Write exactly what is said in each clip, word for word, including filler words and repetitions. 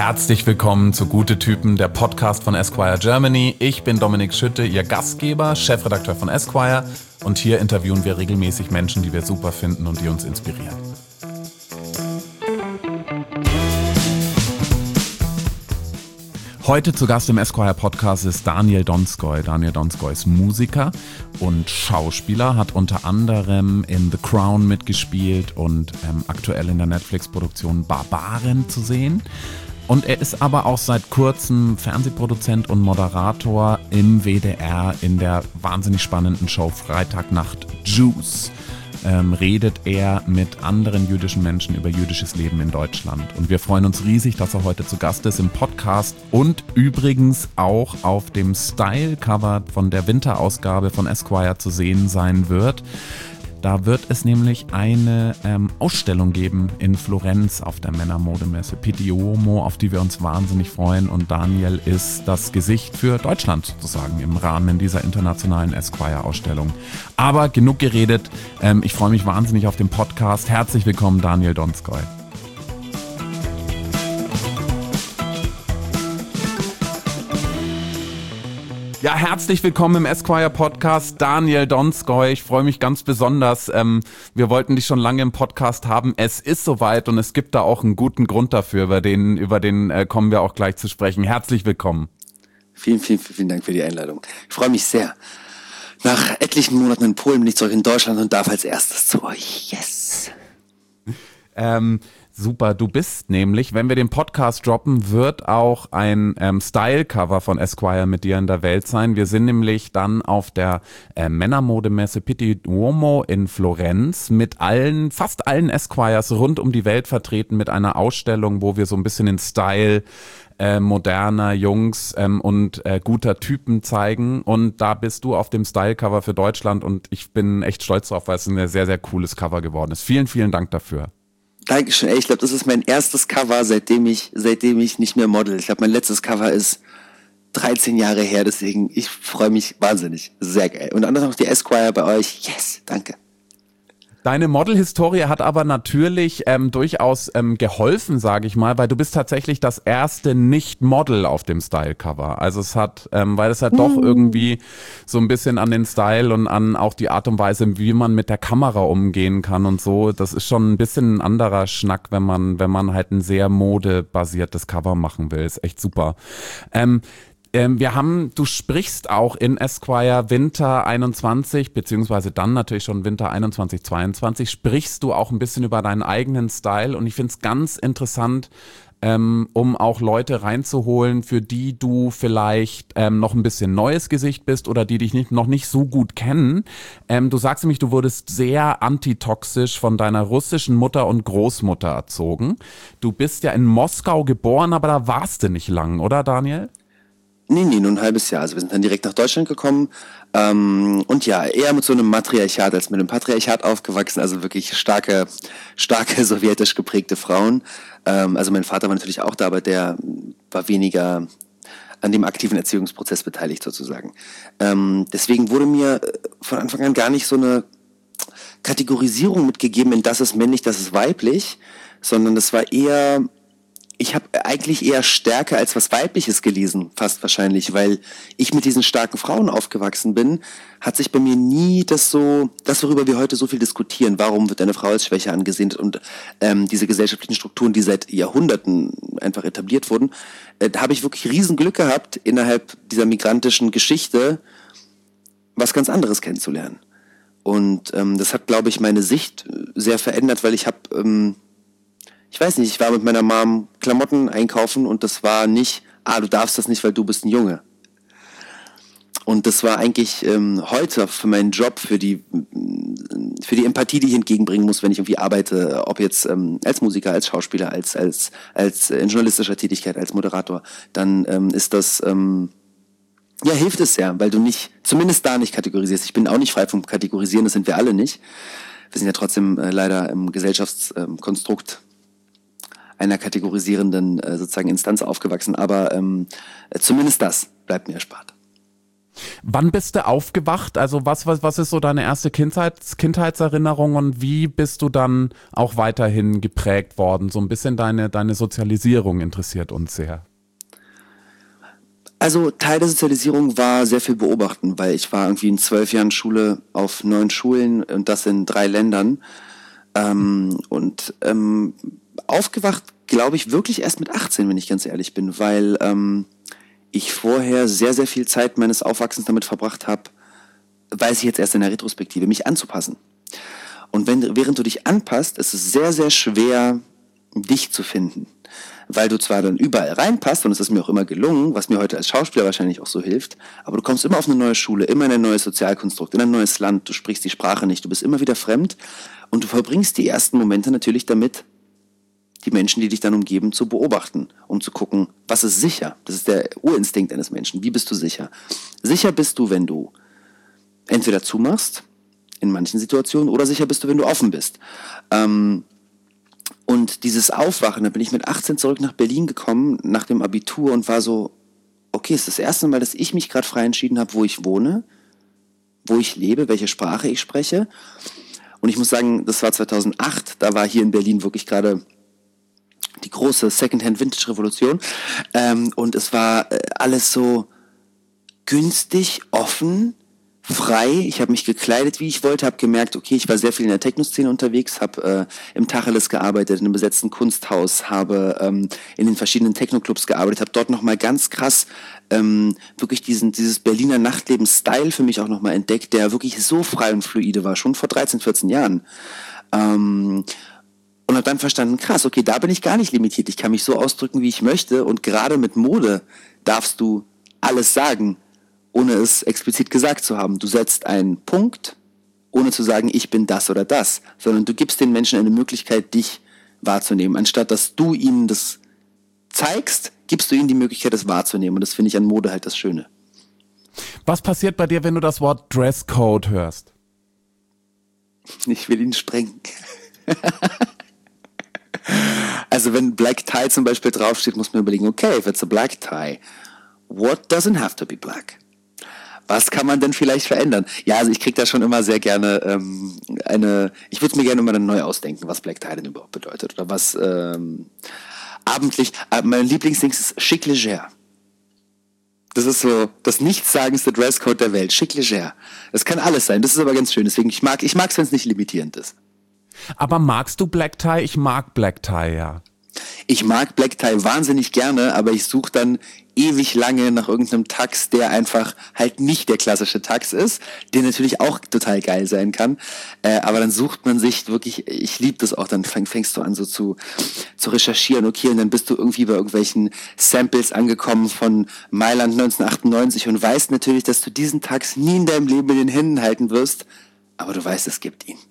Herzlich willkommen zu Gute Typen, der Podcast von Esquire Germany. Ich bin Dominik Schütte, Ihr Gastgeber, Chefredakteur von Esquire, und hier interviewen wir regelmäßig Menschen, die wir super finden und die uns inspirieren. Heute zu Gast im Esquire Podcast ist Daniel Donskoy. Daniel Donskoy ist Musiker und Schauspieler, hat unter anderem in The Crown mitgespielt und ähm, aktuell in der Netflix-Produktion Barbaren zu sehen. Und er ist aber auch seit kurzem Fernsehproduzent und Moderator im W D R in der wahnsinnig spannenden Show Freitagnacht Juice. Ähm, redet er mit anderen jüdischen Menschen über jüdisches Leben in Deutschland. Und wir freuen uns riesig, dass er heute zu Gast ist im Podcast und übrigens auch auf dem Style-Cover von der Winterausgabe von Esquire zu sehen sein wird. Da wird es nämlich eine ähm, Ausstellung geben in Florenz auf der Männermodemesse Pitti Uomo, auf die wir uns wahnsinnig freuen. Und Daniel ist das Gesicht für Deutschland sozusagen im Rahmen dieser internationalen Esquire-Ausstellung. Aber genug geredet. Ähm, ich freue mich wahnsinnig auf den Podcast. Herzlich willkommen, Daniel Donskoy. Ja, herzlich willkommen im Esquire Podcast, Daniel Donskoy. Ich freue mich ganz besonders. Ähm, wir wollten dich schon lange im Podcast haben. Es ist soweit und es gibt da auch einen guten Grund dafür, über den, über den äh, kommen wir auch gleich zu sprechen. Herzlich willkommen. Vielen, vielen, vielen Dank für die Einladung. Ich freue mich sehr. Nach etlichen Monaten in Polen bin ich zurück in Deutschland und darf als erstes zu euch. Yes! Ähm, Super, du bist nämlich, wenn wir den Podcast droppen, wird auch ein ähm, Style-Cover von Esquire mit dir in der Welt sein. Wir sind nämlich dann auf der äh, Männermodemesse Pitti Uomo in Florenz mit allen, fast allen Esquires rund um die Welt vertreten mit einer Ausstellung, wo wir so ein bisschen den Style äh, moderner Jungs ähm, und äh, guter Typen zeigen. Und da bist du auf dem Style-Cover für Deutschland und ich bin echt stolz drauf, weil es ein sehr, sehr cooles Cover geworden ist. Vielen, vielen Dank dafür. Dankeschön. Ey, ich glaube, das ist mein erstes Cover, seitdem ich, seitdem ich nicht mehr model. Ich glaube, mein letztes Cover ist dreizehn Jahre her, deswegen ich freue mich wahnsinnig. Sehr geil. Und dann noch die Esquire bei euch. Yes, danke. Deine Model-Historie hat aber natürlich ähm, durchaus ähm, geholfen, sage ich mal, weil du bist tatsächlich das erste Nicht-Model auf dem Style-Cover. Also es hat, ähm, weil es halt doch irgendwie so ein bisschen an den Style und an auch die Art und Weise, wie man mit der Kamera umgehen kann und so, das ist schon ein bisschen ein anderer Schnack, wenn man, wenn man halt ein sehr modebasiertes Cover machen will. Ist echt super. Ähm, Wir haben, du sprichst auch in Esquire Winter einundzwanzig, beziehungsweise dann natürlich schon Winter einundzwanzig, zweiundzwanzig, sprichst du auch ein bisschen über deinen eigenen Style und ich finde es ganz interessant, ähm, um auch Leute reinzuholen, für die du vielleicht ähm, noch ein bisschen neues Gesicht bist oder die dich nicht, noch nicht so gut kennen. Ähm, du sagst nämlich, du wurdest sehr antitoxisch von deiner russischen Mutter und Großmutter erzogen. Du bist ja in Moskau geboren, aber da warst du nicht lang, oder Daniel? Nee, nee, nur ein halbes Jahr. Also wir sind dann direkt nach Deutschland gekommen ähm, und ja, eher mit so einem Matriarchat als mit einem Patriarchat aufgewachsen, also wirklich starke, starke sowjetisch geprägte Frauen. Ähm, also mein Vater war natürlich auch da, aber der war weniger an dem aktiven Erziehungsprozess beteiligt sozusagen. Ähm, deswegen wurde mir von Anfang an gar nicht so eine Kategorisierung mitgegeben, in das ist männlich, das ist weiblich, sondern das war eher... Ich habe eigentlich eher Stärke als was Weibliches gelesen, fast wahrscheinlich, weil ich mit diesen starken Frauen aufgewachsen bin, hat sich bei mir nie das so, das worüber wir heute so viel diskutieren, warum wird eine Frau als schwächer angesehen und ähm, diese gesellschaftlichen Strukturen, die seit Jahrhunderten einfach etabliert wurden, äh, da habe ich wirklich riesen Glück gehabt, innerhalb dieser migrantischen Geschichte was ganz anderes kennenzulernen. Und ähm, das hat, glaube ich, meine Sicht sehr verändert, weil ich habe... Ähm, Ich weiß nicht, ich war mit meiner Mom Klamotten einkaufen und das war nicht, ah, du darfst das nicht, weil du bist ein Junge. Und das war eigentlich ähm, heute für meinen Job, für die für die Empathie, die ich entgegenbringen muss, wenn ich irgendwie arbeite, ob jetzt ähm, als Musiker, als Schauspieler, als als als in journalistischer Tätigkeit, als Moderator, dann ähm, ist das ähm, ja, hilft es sehr, weil du nicht, zumindest da nicht kategorisierst. Ich bin auch nicht frei vom Kategorisieren, das sind wir alle nicht. Wir sind ja trotzdem äh, leider im Gesellschaftskonstrukt einer kategorisierenden äh, sozusagen Instanz aufgewachsen, aber ähm, zumindest das bleibt mir erspart. Wann bist du aufgewacht? Also was, was, was ist so deine erste Kindheits, Kindheitserinnerung und wie bist du dann auch weiterhin geprägt worden? So ein bisschen deine, deine Sozialisierung interessiert uns sehr. Also Teil der Sozialisierung war sehr viel beobachten, weil ich war irgendwie in zwölf Jahren Schule auf neun Schulen und das in drei Ländern. Ähm, und ähm, aufgewacht, glaube ich, wirklich erst mit achtzehn, wenn ich ganz ehrlich bin, weil ähm, ich vorher sehr, sehr viel Zeit meines Aufwachsens damit verbracht habe, weiß ich jetzt erst in der Retrospektive, mich anzupassen. Und wenn, während du dich anpasst, ist es sehr, sehr schwer, dich zu finden. Weil du zwar dann überall reinpasst, und es ist mir auch immer gelungen, was mir heute als Schauspieler wahrscheinlich auch so hilft, aber du kommst immer auf eine neue Schule, immer in ein neues Sozialkonstrukt, in ein neues Land, du sprichst die Sprache nicht, du bist immer wieder fremd und du verbringst die ersten Momente natürlich damit, die Menschen, die dich dann umgeben, zu beobachten, um zu gucken, was ist sicher? Das ist der Urinstinkt eines Menschen. Wie bist du sicher? Sicher bist du, wenn du entweder zumachst, in manchen Situationen, oder sicher bist du, wenn du offen bist. Ähm, und dieses Aufwachen, da bin ich mit achtzehn zurück nach Berlin gekommen, nach dem Abitur und war so, okay, es ist das erste Mal, dass ich mich gerade frei entschieden habe, wo ich wohne, wo ich lebe, welche Sprache ich spreche. Und ich muss sagen, das war zweitausendacht, da war hier in Berlin wirklich gerade die große Secondhand-Vintage-Revolution. Ähm, und es war äh, alles so günstig, offen, frei. Ich habe mich gekleidet, wie ich wollte, habe gemerkt, okay, ich war sehr viel in der Techno-Szene unterwegs, habe äh, im Tacheles gearbeitet, in einem besetzten Kunsthaus, habe ähm, in den verschiedenen Techno-Clubs gearbeitet, habe dort nochmal ganz krass ähm, wirklich diesen dieses Berliner Nachtleben-Style für mich auch nochmal entdeckt, der wirklich so frei und fluide war, schon vor dreizehn, vierzehn Jahren. Ähm, Und habe dann verstanden, krass, okay, da bin ich gar nicht limitiert. Ich kann mich so ausdrücken, wie ich möchte. Und gerade mit Mode darfst du alles sagen, ohne es explizit gesagt zu haben. Du setzt einen Punkt, ohne zu sagen, ich bin das oder das. Sondern du gibst den Menschen eine Möglichkeit, dich wahrzunehmen. Anstatt dass du ihnen das zeigst, gibst du ihnen die Möglichkeit, das wahrzunehmen. Und das finde ich an Mode halt das Schöne. Was passiert bei dir, wenn du das Wort Dresscode hörst? Ich will ihn sprengen. Also wenn Black Tie zum Beispiel draufsteht, muss man überlegen, okay, if it's a black tie, what doesn't have to be black? Was kann man denn vielleicht verändern? Ja, also ich kriege da schon immer sehr gerne ähm, eine, ich würde es mir gerne immer dann neu ausdenken, was Black Tie denn überhaupt bedeutet. Oder was ähm, abendlich, äh, mein Lieblingsding ist chic léger. Das ist so das nichtssagendste Dresscode der Welt, chic léger. Das kann alles sein, das ist aber ganz schön, deswegen ich mag ich mag es, wenn es nicht limitierend ist. Aber magst du Black Tie? Ich mag Black Tie, ja. Ich mag Black Tie wahnsinnig gerne, aber ich suche dann ewig lange nach irgendeinem Tux, der einfach halt nicht der klassische Tux ist, der natürlich auch total geil sein kann. Äh, aber dann sucht man sich wirklich, ich liebe das auch, dann fäng, fängst du an so zu, zu recherchieren, okay, und dann bist du irgendwie bei irgendwelchen Samples angekommen von Mailand neunzehnhundertachtundneunzig und weißt natürlich, dass du diesen Tux nie in deinem Leben in den Händen halten wirst, aber du weißt, es gibt ihn.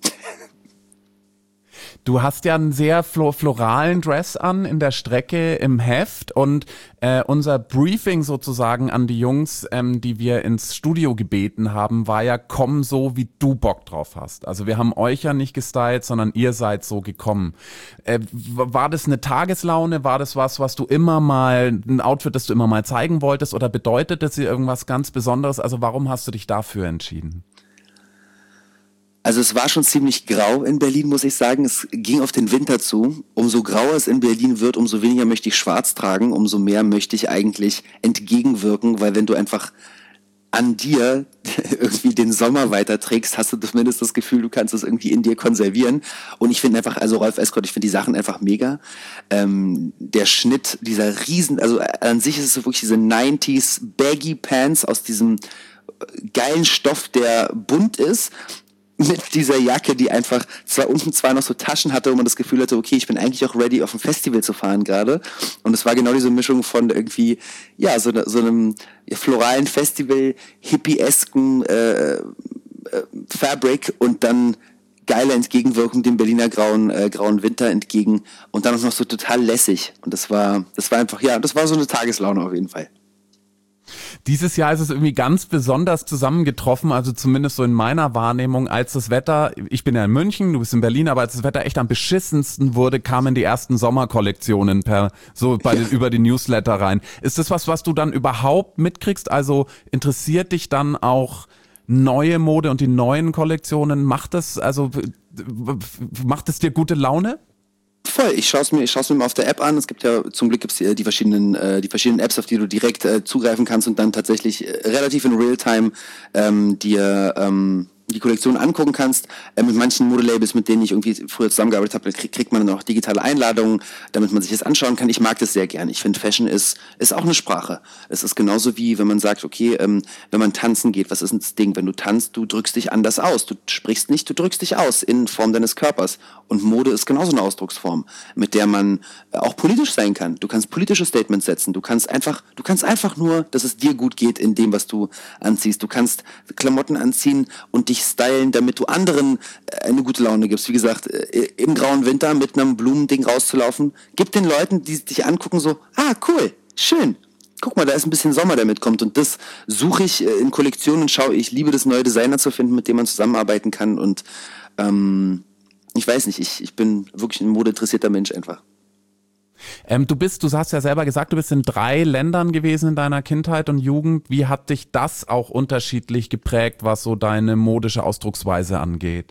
Du hast ja einen sehr floralen Dress an in der Strecke im Heft und äh, unser Briefing sozusagen an die Jungs, ähm, die wir ins Studio gebeten haben, war ja, komm so, wie du Bock drauf hast. Also wir haben euch ja nicht gestylt, sondern ihr seid so gekommen. Äh, war das eine Tageslaune? War das was, was du immer mal, ein Outfit, das du immer mal zeigen wolltest, oder bedeutet das dir irgendwas ganz Besonderes? Also warum hast du dich dafür entschieden? Also es war schon ziemlich grau in Berlin, muss ich sagen. Es ging auf den Winter zu. Umso grauer es in Berlin wird, umso weniger möchte ich schwarz tragen, umso mehr möchte ich eigentlich entgegenwirken, weil wenn du einfach an dir irgendwie den Sommer weiterträgst, hast du zumindest das Gefühl, du kannst es irgendwie in dir konservieren. Und ich finde einfach, also Rolf Escott, ich finde die Sachen einfach mega. Ähm, der Schnitt, dieser riesen, also an sich ist es so wirklich diese neunziger Baggy Pants aus diesem geilen Stoff, der bunt ist, mit dieser Jacke, die einfach zwar unten zwar noch so Taschen hatte, wo man das Gefühl hatte, okay, ich bin eigentlich auch ready, auf ein Festival zu fahren gerade. Und es war genau diese Mischung von irgendwie, ja, so, ne, so einem floralen Festival, hippiesken äh, äh, Fabric und dann geile Entgegenwirkung dem Berliner grauen, äh, grauen Winter entgegen und dann auch noch so total lässig. Und das war, das war einfach, ja, das war so eine Tageslaune auf jeden Fall. Dieses Jahr ist es irgendwie ganz besonders zusammengetroffen, also zumindest so in meiner Wahrnehmung, als das Wetter, ich bin ja in München, du bist in Berlin, aber als das Wetter echt am beschissensten wurde, kamen die ersten Sommerkollektionen per so bei den, über die Newsletter rein. Ist das was, was du dann überhaupt mitkriegst? Also interessiert dich dann auch neue Mode und die neuen Kollektionen? Macht das, also macht es dir gute Laune? Voll, ich schaue es mir, ich schaue es mir mal auf der App an. Es gibt ja, zum Glück gibt es die, die verschiedenen, äh, die verschiedenen Apps, auf die du direkt äh, zugreifen kannst und dann tatsächlich äh, relativ in Realtime ähm, dir ähm, die Kollektion angucken kannst. Äh, mit manchen Modelabels, mit denen ich irgendwie früher zusammengearbeitet habe, krieg, kriegt man dann auch digitale Einladungen, damit man sich das anschauen kann. Ich mag das sehr gern. Ich finde, Fashion ist ist auch eine Sprache. Es ist genauso wie, wenn man sagt, okay, ähm, wenn man tanzen geht, was ist denn das Ding? Wenn du tanzt, du drückst dich anders aus. Du sprichst nicht, du drückst dich aus in Form deines Körpers. Und Mode ist genauso eine Ausdrucksform, mit der man auch politisch sein kann. Du kannst politische Statements setzen. Du kannst einfach, du kannst einfach nur, dass es dir gut geht in dem, was du anziehst. Du kannst Klamotten anziehen und dich stylen, damit du anderen eine gute Laune gibst. Wie gesagt, im grauen Winter mit einem Blumending rauszulaufen, gib den Leuten, die dich angucken, so, ah, cool, schön. Guck mal, da ist ein bisschen Sommer, der mitkommt. Und das suche ich in Kollektionen und schaue, ich liebe das, neue Designer zu finden, mit dem man zusammenarbeiten kann. Und ähm, ich weiß nicht, ich, ich bin wirklich ein modeinteressierter Mensch einfach. Ähm, du bist, du hast ja selber gesagt, du bist in drei Ländern gewesen in deiner Kindheit und Jugend. Wie hat dich das auch unterschiedlich geprägt, was so deine modische Ausdrucksweise angeht?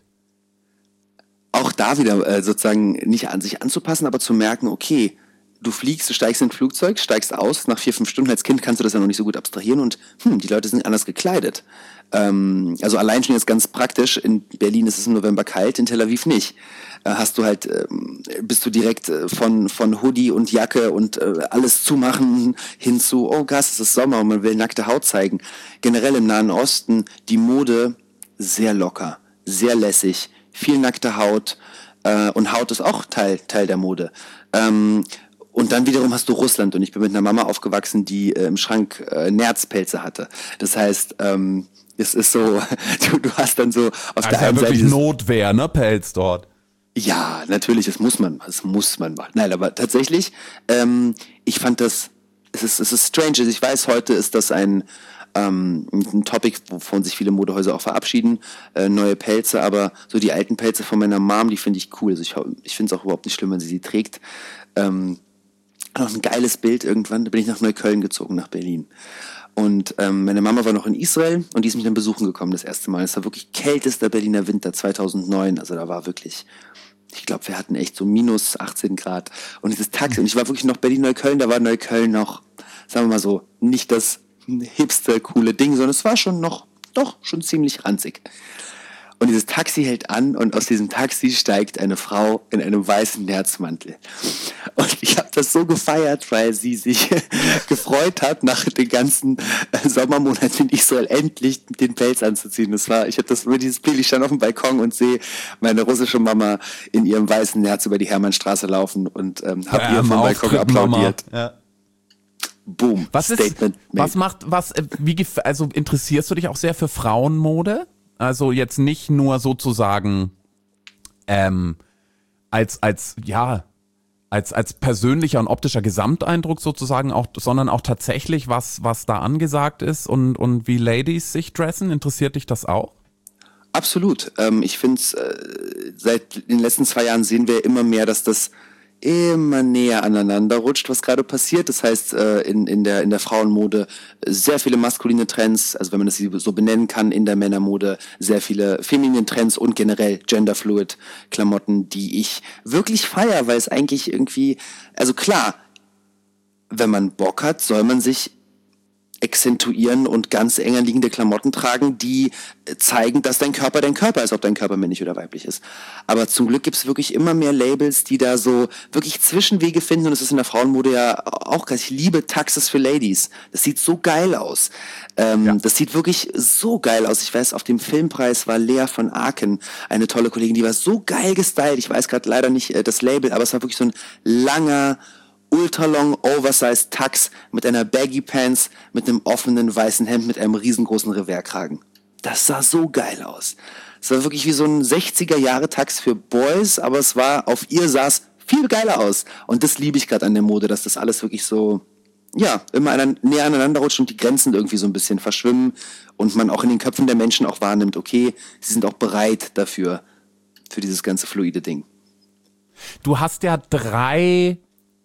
Auch da wieder äh, sozusagen nicht an sich anzupassen, aber zu merken, okay, du fliegst, du steigst in ein Flugzeug, steigst aus, nach vier, fünf Stunden als Kind kannst du das ja noch nicht so gut abstrahieren und hm, die Leute sind anders gekleidet. Ähm, also allein schon jetzt ganz praktisch, in Berlin ist es im November kalt, in Tel Aviv nicht. Äh, hast du halt, äh, bist du direkt äh, von von Hoodie und Jacke und äh, alles zumachen hin zu, oh Gast, es ist Sommer und man will nackte Haut zeigen. Generell im Nahen Osten die Mode sehr locker, sehr lässig, viel nackte Haut äh, und Haut ist auch Teil Teil der Mode. Ähm, Und dann wiederum hast du Russland und ich bin mit einer Mama aufgewachsen, die äh, im Schrank äh, Nerzpelze hatte. Das heißt, ähm, es ist so, du, du hast dann so auf also der einen ja wirklich Seite... Notwehr, ne, Pelz dort. Ja, natürlich, das muss man, das muss man machen. Nein, aber tatsächlich, ähm, ich fand das, es ist, es ist strange. Ich weiß, heute ist das ein, ähm, ein Topic, wovon sich viele Modehäuser auch verabschieden, äh, neue Pelze, aber so die alten Pelze von meiner Mom, die finde ich cool. Also ich, ich finde es auch überhaupt nicht schlimm, wenn sie sie trägt. Ähm, noch ein geiles Bild irgendwann, da bin ich nach Neukölln gezogen, nach Berlin. Und ähm, meine Mama war noch in Israel und die ist mich dann besuchen gekommen das erste Mal. Es war wirklich kältester Berliner Winter zweitausendneun, also da war wirklich, ich glaube, wir hatten echt so minus achtzehn Grad. Und dieses Taxi, und ich war wirklich noch Berlin-Neukölln, da war Neukölln noch, sagen wir mal so, nicht das hipster, coole Ding, sondern es war schon noch, doch, schon ziemlich ranzig. Und dieses Taxi hält an und aus diesem Taxi steigt eine Frau in einem weißen Nerzmantel. Und ich habe das so gefeiert, weil sie sich gefreut hat, nach den ganzen Sommermonaten in Israel endlich den Pelz anzuziehen. Das war, ich habe das über dieses Bild, ich stand auf dem Balkon und sehe meine russische Mama in ihrem weißen Nerz über die Hermannstraße laufen und ähm, habe ja, ihr vom Balkon applaudiert. Ja. Boom. Was Statement ist, was macht, was, wie, also interessierst du dich auch sehr für Frauenmode? Also jetzt nicht nur sozusagen ähm, als als ja als als persönlicher und optischer Gesamteindruck sozusagen auch, sondern auch tatsächlich was was da angesagt ist und und wie Ladies sich dressen. Interessiert dich das auch? Absolut. Ähm, ich finde es äh, seit den letzten zwei Jahren sehen wir immer mehr, dass das immer näher aneinander rutscht, was gerade passiert. Das heißt, äh, in, in, der, in der Frauenmode sehr viele maskuline Trends, also wenn man das so benennen kann, in der Männermode sehr viele feminine Trends und generell genderfluid Klamotten, die ich wirklich feiere, weil es eigentlich irgendwie, also klar, wenn man Bock hat, soll man sich exzentuieren und ganz eng anliegende Klamotten tragen, die zeigen, dass dein Körper dein Körper ist, ob dein Körper männlich oder weiblich ist. Aber zum Glück gibt es wirklich immer mehr Labels, die da so wirklich Zwischenwege finden und das ist in der Frauenmode ja auch krass. Ich liebe Taxes für Ladies. Das sieht so geil aus. Ähm, ja. Das sieht wirklich so geil aus. Ich weiß, auf dem Filmpreis war Lea von Aken eine tolle Kollegin, die war so geil gestylt. Ich weiß gerade leider nicht äh, das Label, aber es war wirklich so ein langer ultralong oversized Tux mit einer Baggy Pants, mit einem offenen weißen Hemd, mit einem riesengroßen Revers-Kragen. Das sah so geil aus. Es war wirklich wie so ein sechziger Jahre Tux für Boys, aber es war, auf ihr sah es viel geiler aus. Und das liebe ich gerade an der Mode, dass das alles wirklich so, ja, immer anein, näher aneinander rutscht und die Grenzen irgendwie so ein bisschen verschwimmen und man auch in den Köpfen der Menschen auch wahrnimmt, okay, sie sind auch bereit dafür, für dieses ganze fluide Ding. Du hast ja drei,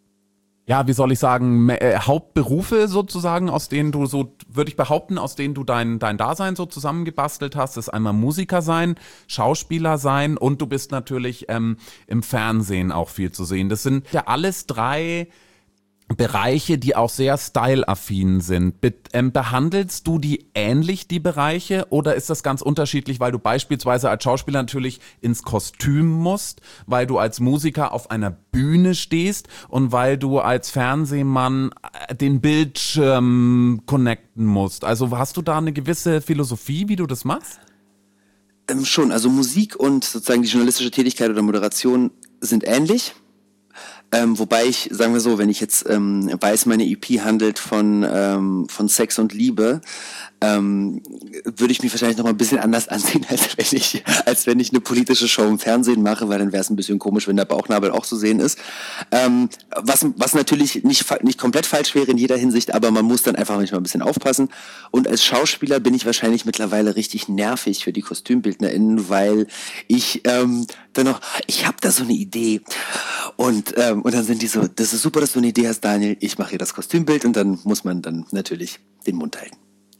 ja, wie soll ich sagen, äh, Hauptberufe sozusagen, aus denen du so, würde ich behaupten, aus denen du dein, dein Dasein so zusammengebastelt hast. Das ist einmal Musiker sein, Schauspieler sein und du bist natürlich ähm, im Fernsehen auch viel zu sehen. Das sind ja alles drei Bereiche, die auch sehr styleaffin sind. Be- ähm, behandelst du die ähnlich, die Bereiche, oder ist das ganz unterschiedlich, weil du beispielsweise als Schauspieler natürlich ins Kostüm musst, weil du als Musiker auf einer Bühne stehst und weil du als Fernsehmann äh, den Bildschirm connecten musst? Also hast du da eine gewisse Philosophie, wie du das machst? Ähm, schon, also Musik und sozusagen die journalistische Tätigkeit oder Moderation sind ähnlich. Ähm, wobei ich, sagen wir so, wenn ich jetzt ähm, weiß, meine E P handelt von ähm, von Sex und Liebe, ähm, würde ich mich wahrscheinlich noch mal ein bisschen anders ansehen, als wenn ich als wenn ich eine politische Show im Fernsehen mache, weil dann wäre es ein bisschen komisch, wenn der Bauchnabel auch zu sehen ist. Ähm, was was natürlich nicht nicht komplett falsch wäre in jeder Hinsicht, aber man muss dann einfach manchmal ein bisschen aufpassen. Und als Schauspieler bin ich wahrscheinlich mittlerweile richtig nervig für die KostümbildnerInnen, weil ich ähm, dann noch, ich habe da so eine Idee und ähm, und dann sind die so, das ist super, dass du eine Idee hast, Daniel, ich mache hier das Kostümbild, und dann muss man dann natürlich den Mund halten.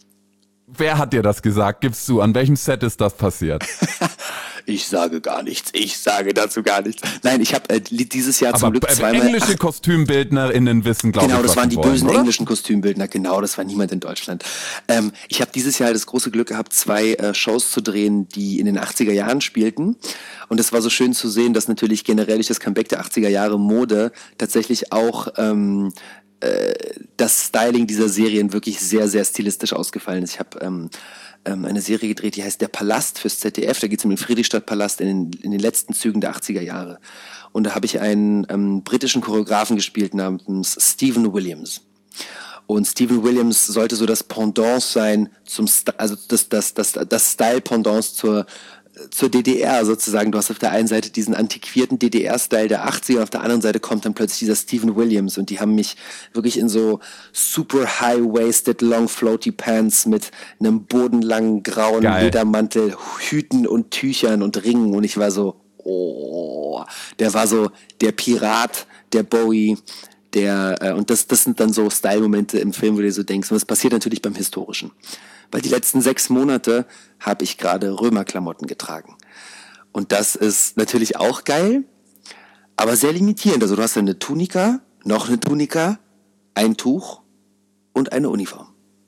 Wer hat dir das gesagt? Gibst du, an welchem Set ist das passiert? Ich sage gar nichts, ich sage dazu gar nichts. Nein, ich habe äh, dieses Jahr Aber zum Glück äh, zweimal... englische ach, KostümbildnerInnen wissen, glaube ich, Genau, das was waren sie die wollen, bösen oder? englischen Kostümbildner, genau, das war niemand in Deutschland. Ähm, ich habe dieses Jahr das große Glück gehabt, zwei äh, Shows zu drehen, die in den achtziger Jahren spielten. Und es war so schön zu sehen, dass natürlich generell durch das Comeback der achtziger Jahre Mode tatsächlich auch ähm, äh, das Styling dieser Serien wirklich sehr, sehr stilistisch ausgefallen ist. Ich habe ähm, ähm, eine Serie gedreht, die heißt Der Palast fürs Z D F. Da geht es um den Friedrichstadtpalast in den, in den letzten Zügen der achtziger Jahre. Und da habe ich einen ähm, britischen Choreografen gespielt namens Stephen Williams. Und Stephen Williams sollte so das Pendant sein, zum St- also das, das, das, das Style-Pendant zur, zur D D R sozusagen. Du hast auf der einen Seite diesen antiquierten D D R-Style der achtziger, auf der anderen Seite kommt dann plötzlich dieser Stephen Williams, und die haben mich wirklich in so super high-waisted, long floaty Pants mit einem bodenlangen grauen Geil. Ledermantel, Hüten und Tüchern und Ringen, und ich war so, oh, der war so der Pirat, der Bowie, der, äh, und das, das sind dann so Style-Momente im Film, wo du dir so denkst, und das passiert natürlich beim Historischen. Weil die letzten sechs Monate habe ich gerade Römerklamotten getragen. Und das ist natürlich auch geil, aber sehr limitierend. Also du hast eine Tunika, noch eine Tunika, ein Tuch und eine Uniform.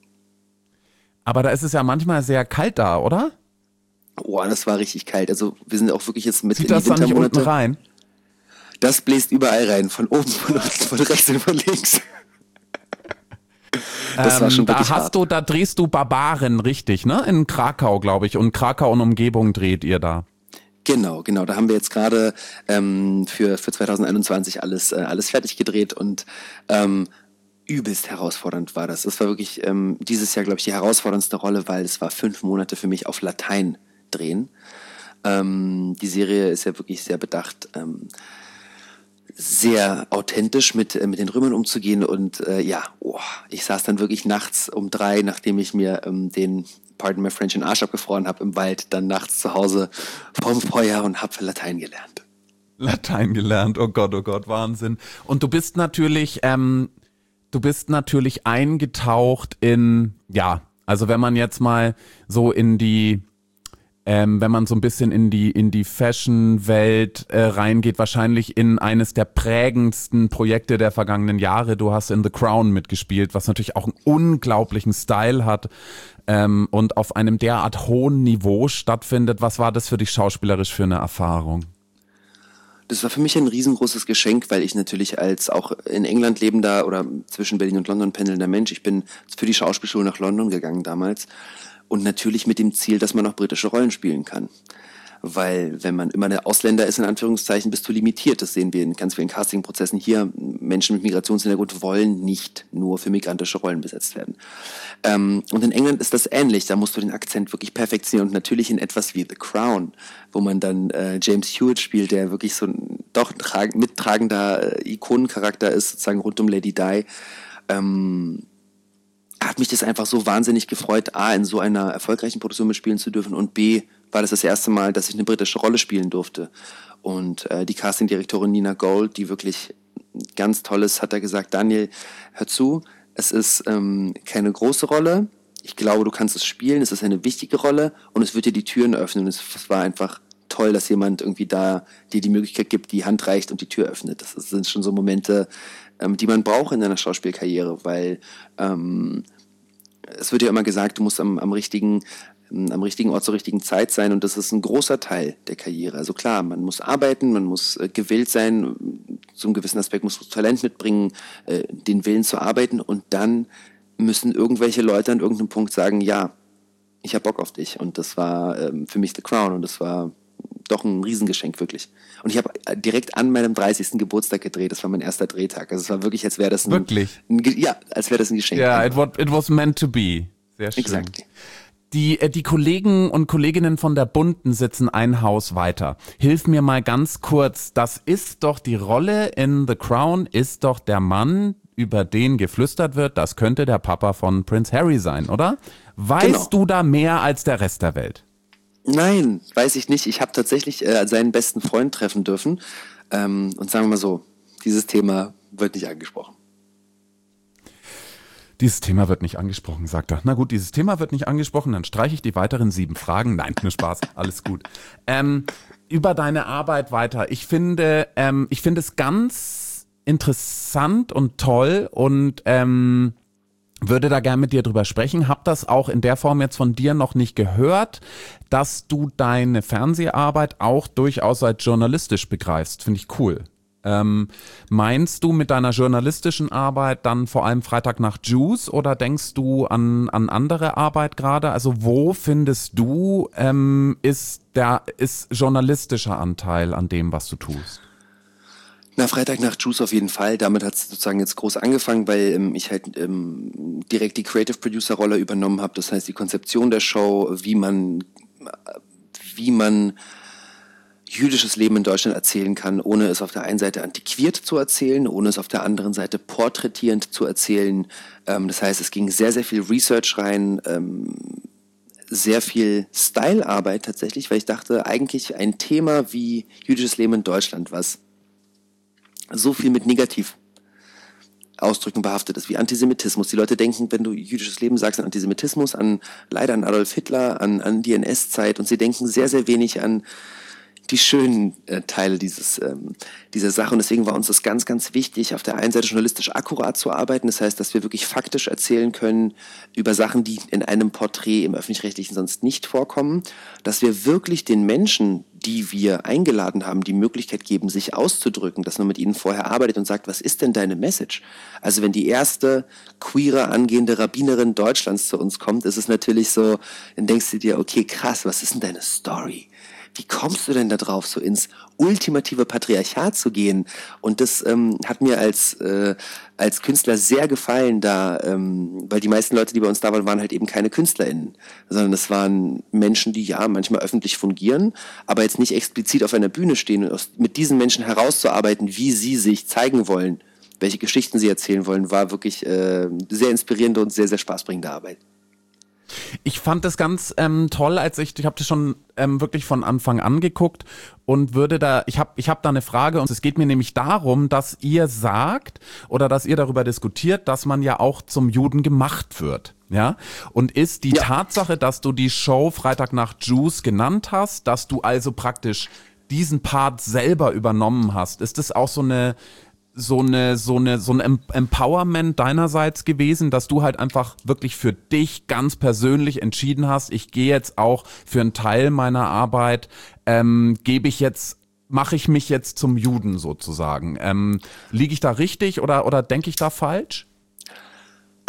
Aber da ist es ja manchmal sehr kalt da, oder? Oh, das war richtig kalt. Also wir sind auch wirklich jetzt mit Zieht in das die dann nicht unten Wintermonate. rein? Das bläst überall rein, von oben, von unten, von rechts und von links. Das war schon Ähm, da wirklich hast hart. du, da drehst du Barbaren, richtig, ne? In Krakau, glaube ich. Und Krakau und Umgebung dreht ihr da. Genau, genau. Da haben wir jetzt gerade ähm, für für zwanzig einundzwanzig alles äh, alles fertig gedreht, und ähm, übelst herausfordernd war das. Das war wirklich ähm, dieses Jahr, glaube ich, die herausforderndste Rolle, weil es war fünf Monate für mich auf Latein drehen. Ähm, die Serie ist ja wirklich sehr bedacht, ähm, sehr authentisch mit äh, mit den Römern umzugehen, und äh, ja, oh, ich saß dann wirklich nachts um drei, nachdem ich mir ähm, den, pardon my French, den Arsch abgefroren habe im Wald, dann nachts zu Hause vorm Feuer und habe Latein gelernt. Latein gelernt, oh Gott, oh Gott, Wahnsinn. Und du bist natürlich, ähm, du bist natürlich eingetaucht in, ja, also wenn man jetzt mal so in die, ähm, wenn man so ein bisschen in die in die Fashion-Welt äh, reingeht, wahrscheinlich in eines der prägendsten Projekte der vergangenen Jahre. Du hast in The Crown mitgespielt, was natürlich auch einen unglaublichen Style hat ähm, und auf einem derart hohen Niveau stattfindet. Was war das für dich schauspielerisch für eine Erfahrung? Das war für mich ein riesengroßes Geschenk, weil ich natürlich als auch in England lebender oder zwischen Berlin und London pendelnder Mensch, ich bin für die Schauspielschule nach London gegangen damals, und natürlich mit dem Ziel, dass man auch britische Rollen spielen kann. Weil wenn man immer ein Ausländer ist, in Anführungszeichen, bist du limitiert. Das sehen wir in ganz vielen Castingprozessen hier. Menschen mit Migrationshintergrund wollen nicht nur für migrantische Rollen besetzt werden. Ähm, und in England ist das ähnlich. Da musst du den Akzent wirklich perfektionieren, und natürlich in etwas wie The Crown, wo man dann äh, James Hewitt spielt, der wirklich so ein doch trag- mittragender äh, Ikonencharakter ist, sozusagen rund um Lady Di. ähm, hat mich das einfach so wahnsinnig gefreut, A, in so einer erfolgreichen Produktion mitspielen zu dürfen und B, war das das erste Mal, dass ich eine britische Rolle spielen durfte. Und äh, die Castingdirektorin Nina Gold, die wirklich ganz toll ist, hat da gesagt, Daniel, hör zu, es ist ähm, keine große Rolle, ich glaube, du kannst es spielen, es ist eine wichtige Rolle und es wird dir die Türen öffnen. Es, es war einfach toll, dass jemand irgendwie da dir die Möglichkeit gibt, die Hand reicht und die Tür öffnet. Das, das sind schon so Momente, ähm, die man braucht in einer Schauspielkarriere, weil ähm, es wird ja immer gesagt, du musst am, am richtigen am richtigen Ort zur richtigen Zeit sein und das ist ein großer Teil der Karriere. Also klar, man muss arbeiten, man muss äh, gewillt sein, zum gewissen Aspekt muss man Talent mitbringen, äh, den Willen zu arbeiten und dann müssen irgendwelche Leute an irgendeinem Punkt sagen, ja, ich hab Bock auf dich und das war ähm, für mich The Crown und das war doch ein Riesengeschenk, wirklich. Und ich habe direkt an meinem dreißigsten Geburtstag gedreht, das war mein erster Drehtag. Also es war wirklich, als wäre das ein... Wirklich? Ein, ja, als wäre das ein Geschenk. Ja, yeah, it, was, it was meant to be. Sehr schön. Exactly. Die, die Kollegen und Kolleginnen von der Bunten sitzen ein Haus weiter. Hilf mir mal ganz kurz, das ist doch die Rolle in The Crown, ist doch der Mann, über den geflüstert wird, das könnte der Papa von Prince Harry sein, oder? Weißt genau. du da mehr als der Rest der Welt? Nein, weiß ich nicht. Ich habe tatsächlich äh, seinen besten Freund treffen dürfen. Ähm, und sagen wir mal so, dieses Thema wird nicht angesprochen. Dieses Thema wird nicht angesprochen, sagt er. Na gut, dieses Thema wird nicht angesprochen, dann streiche ich die weiteren sieben Fragen. Nein, nur Spaß, alles gut. Ähm, über deine Arbeit weiter. Ich finde, ähm, ich finde es ganz interessant und toll und ähm, würde da gerne mit dir drüber sprechen. Hab das auch in der Form jetzt von dir noch nicht gehört, dass du deine Fernseharbeit auch durchaus als journalistisch begreifst. Finde ich cool. Ähm, meinst du mit deiner journalistischen Arbeit dann vor allem Freitagnacht Juice oder denkst du an, an andere Arbeit gerade? Also wo findest du, ähm, ist der ist journalistischer Anteil an dem, was du tust? Na, Freitagnacht Juice auf jeden Fall. Damit hat es sozusagen jetzt groß angefangen, weil ähm, ich halt ähm, direkt die Creative Producer Rolle übernommen habe. Das heißt, die Konzeption der Show, wie man, wie man jüdisches Leben in Deutschland erzählen kann, ohne es auf der einen Seite antiquiert zu erzählen, ohne es auf der anderen Seite porträtierend zu erzählen. Ähm, das heißt, es ging sehr, sehr viel Research rein, ähm, sehr viel Stylearbeit tatsächlich, weil ich dachte, eigentlich ein Thema wie jüdisches Leben in Deutschland, was so viel mit Negativausdrücken behaftet ist, wie Antisemitismus. Die Leute denken, wenn du jüdisches Leben sagst, an Antisemitismus, an leider an Adolf Hitler, an, an die N S-Zeit und sie denken sehr, sehr wenig an die schönen äh, Teile dieses, ähm, dieser Sache. Und deswegen war uns das ganz, ganz wichtig, auf der einen Seite journalistisch akkurat zu arbeiten. Das heißt, dass wir wirklich faktisch erzählen können über Sachen, die in einem Porträt im Öffentlich-Rechtlichen sonst nicht vorkommen. Dass wir wirklich den Menschen, die wir eingeladen haben, die Möglichkeit geben, sich auszudrücken, dass man mit ihnen vorher arbeitet und sagt, was ist denn deine Message? Also wenn die erste queere, angehende Rabbinerin Deutschlands zu uns kommt, ist es natürlich so, dann denkst du dir, okay, krass, was ist denn deine Story? Wie kommst du denn da drauf, so ins ultimative Patriarchat zu gehen? Und das ähm, hat mir als äh, als Künstler sehr gefallen, da, ähm, weil die meisten Leute, die bei uns da waren, waren halt eben keine KünstlerInnen, sondern es waren Menschen, die ja manchmal öffentlich fungieren, aber jetzt nicht explizit auf einer Bühne stehen und aus, mit diesen Menschen herauszuarbeiten, wie sie sich zeigen wollen, welche Geschichten sie erzählen wollen, war wirklich äh, sehr inspirierende und sehr, sehr spaßbringende Arbeit. Ich fand das ganz ähm, toll, als ich, ich habe das schon ähm, wirklich von Anfang an geguckt und würde da, ich habe ich hab da eine Frage und es geht mir nämlich darum, dass ihr sagt oder dass ihr darüber diskutiert, dass man ja auch zum Juden gemacht wird. Ja, und ist die ja. Tatsache, dass du die Show Freitagnacht Juice genannt hast, dass du also praktisch diesen Part selber übernommen hast, ist das auch so eine so eine so eine so ein Empowerment deinerseits gewesen, dass du halt einfach wirklich für dich ganz persönlich entschieden hast, ich gehe jetzt auch für einen Teil meiner Arbeit, ähm, gebe ich jetzt, mache ich mich jetzt zum Juden sozusagen. Ähm, liege ich da richtig oder oder denke ich da falsch?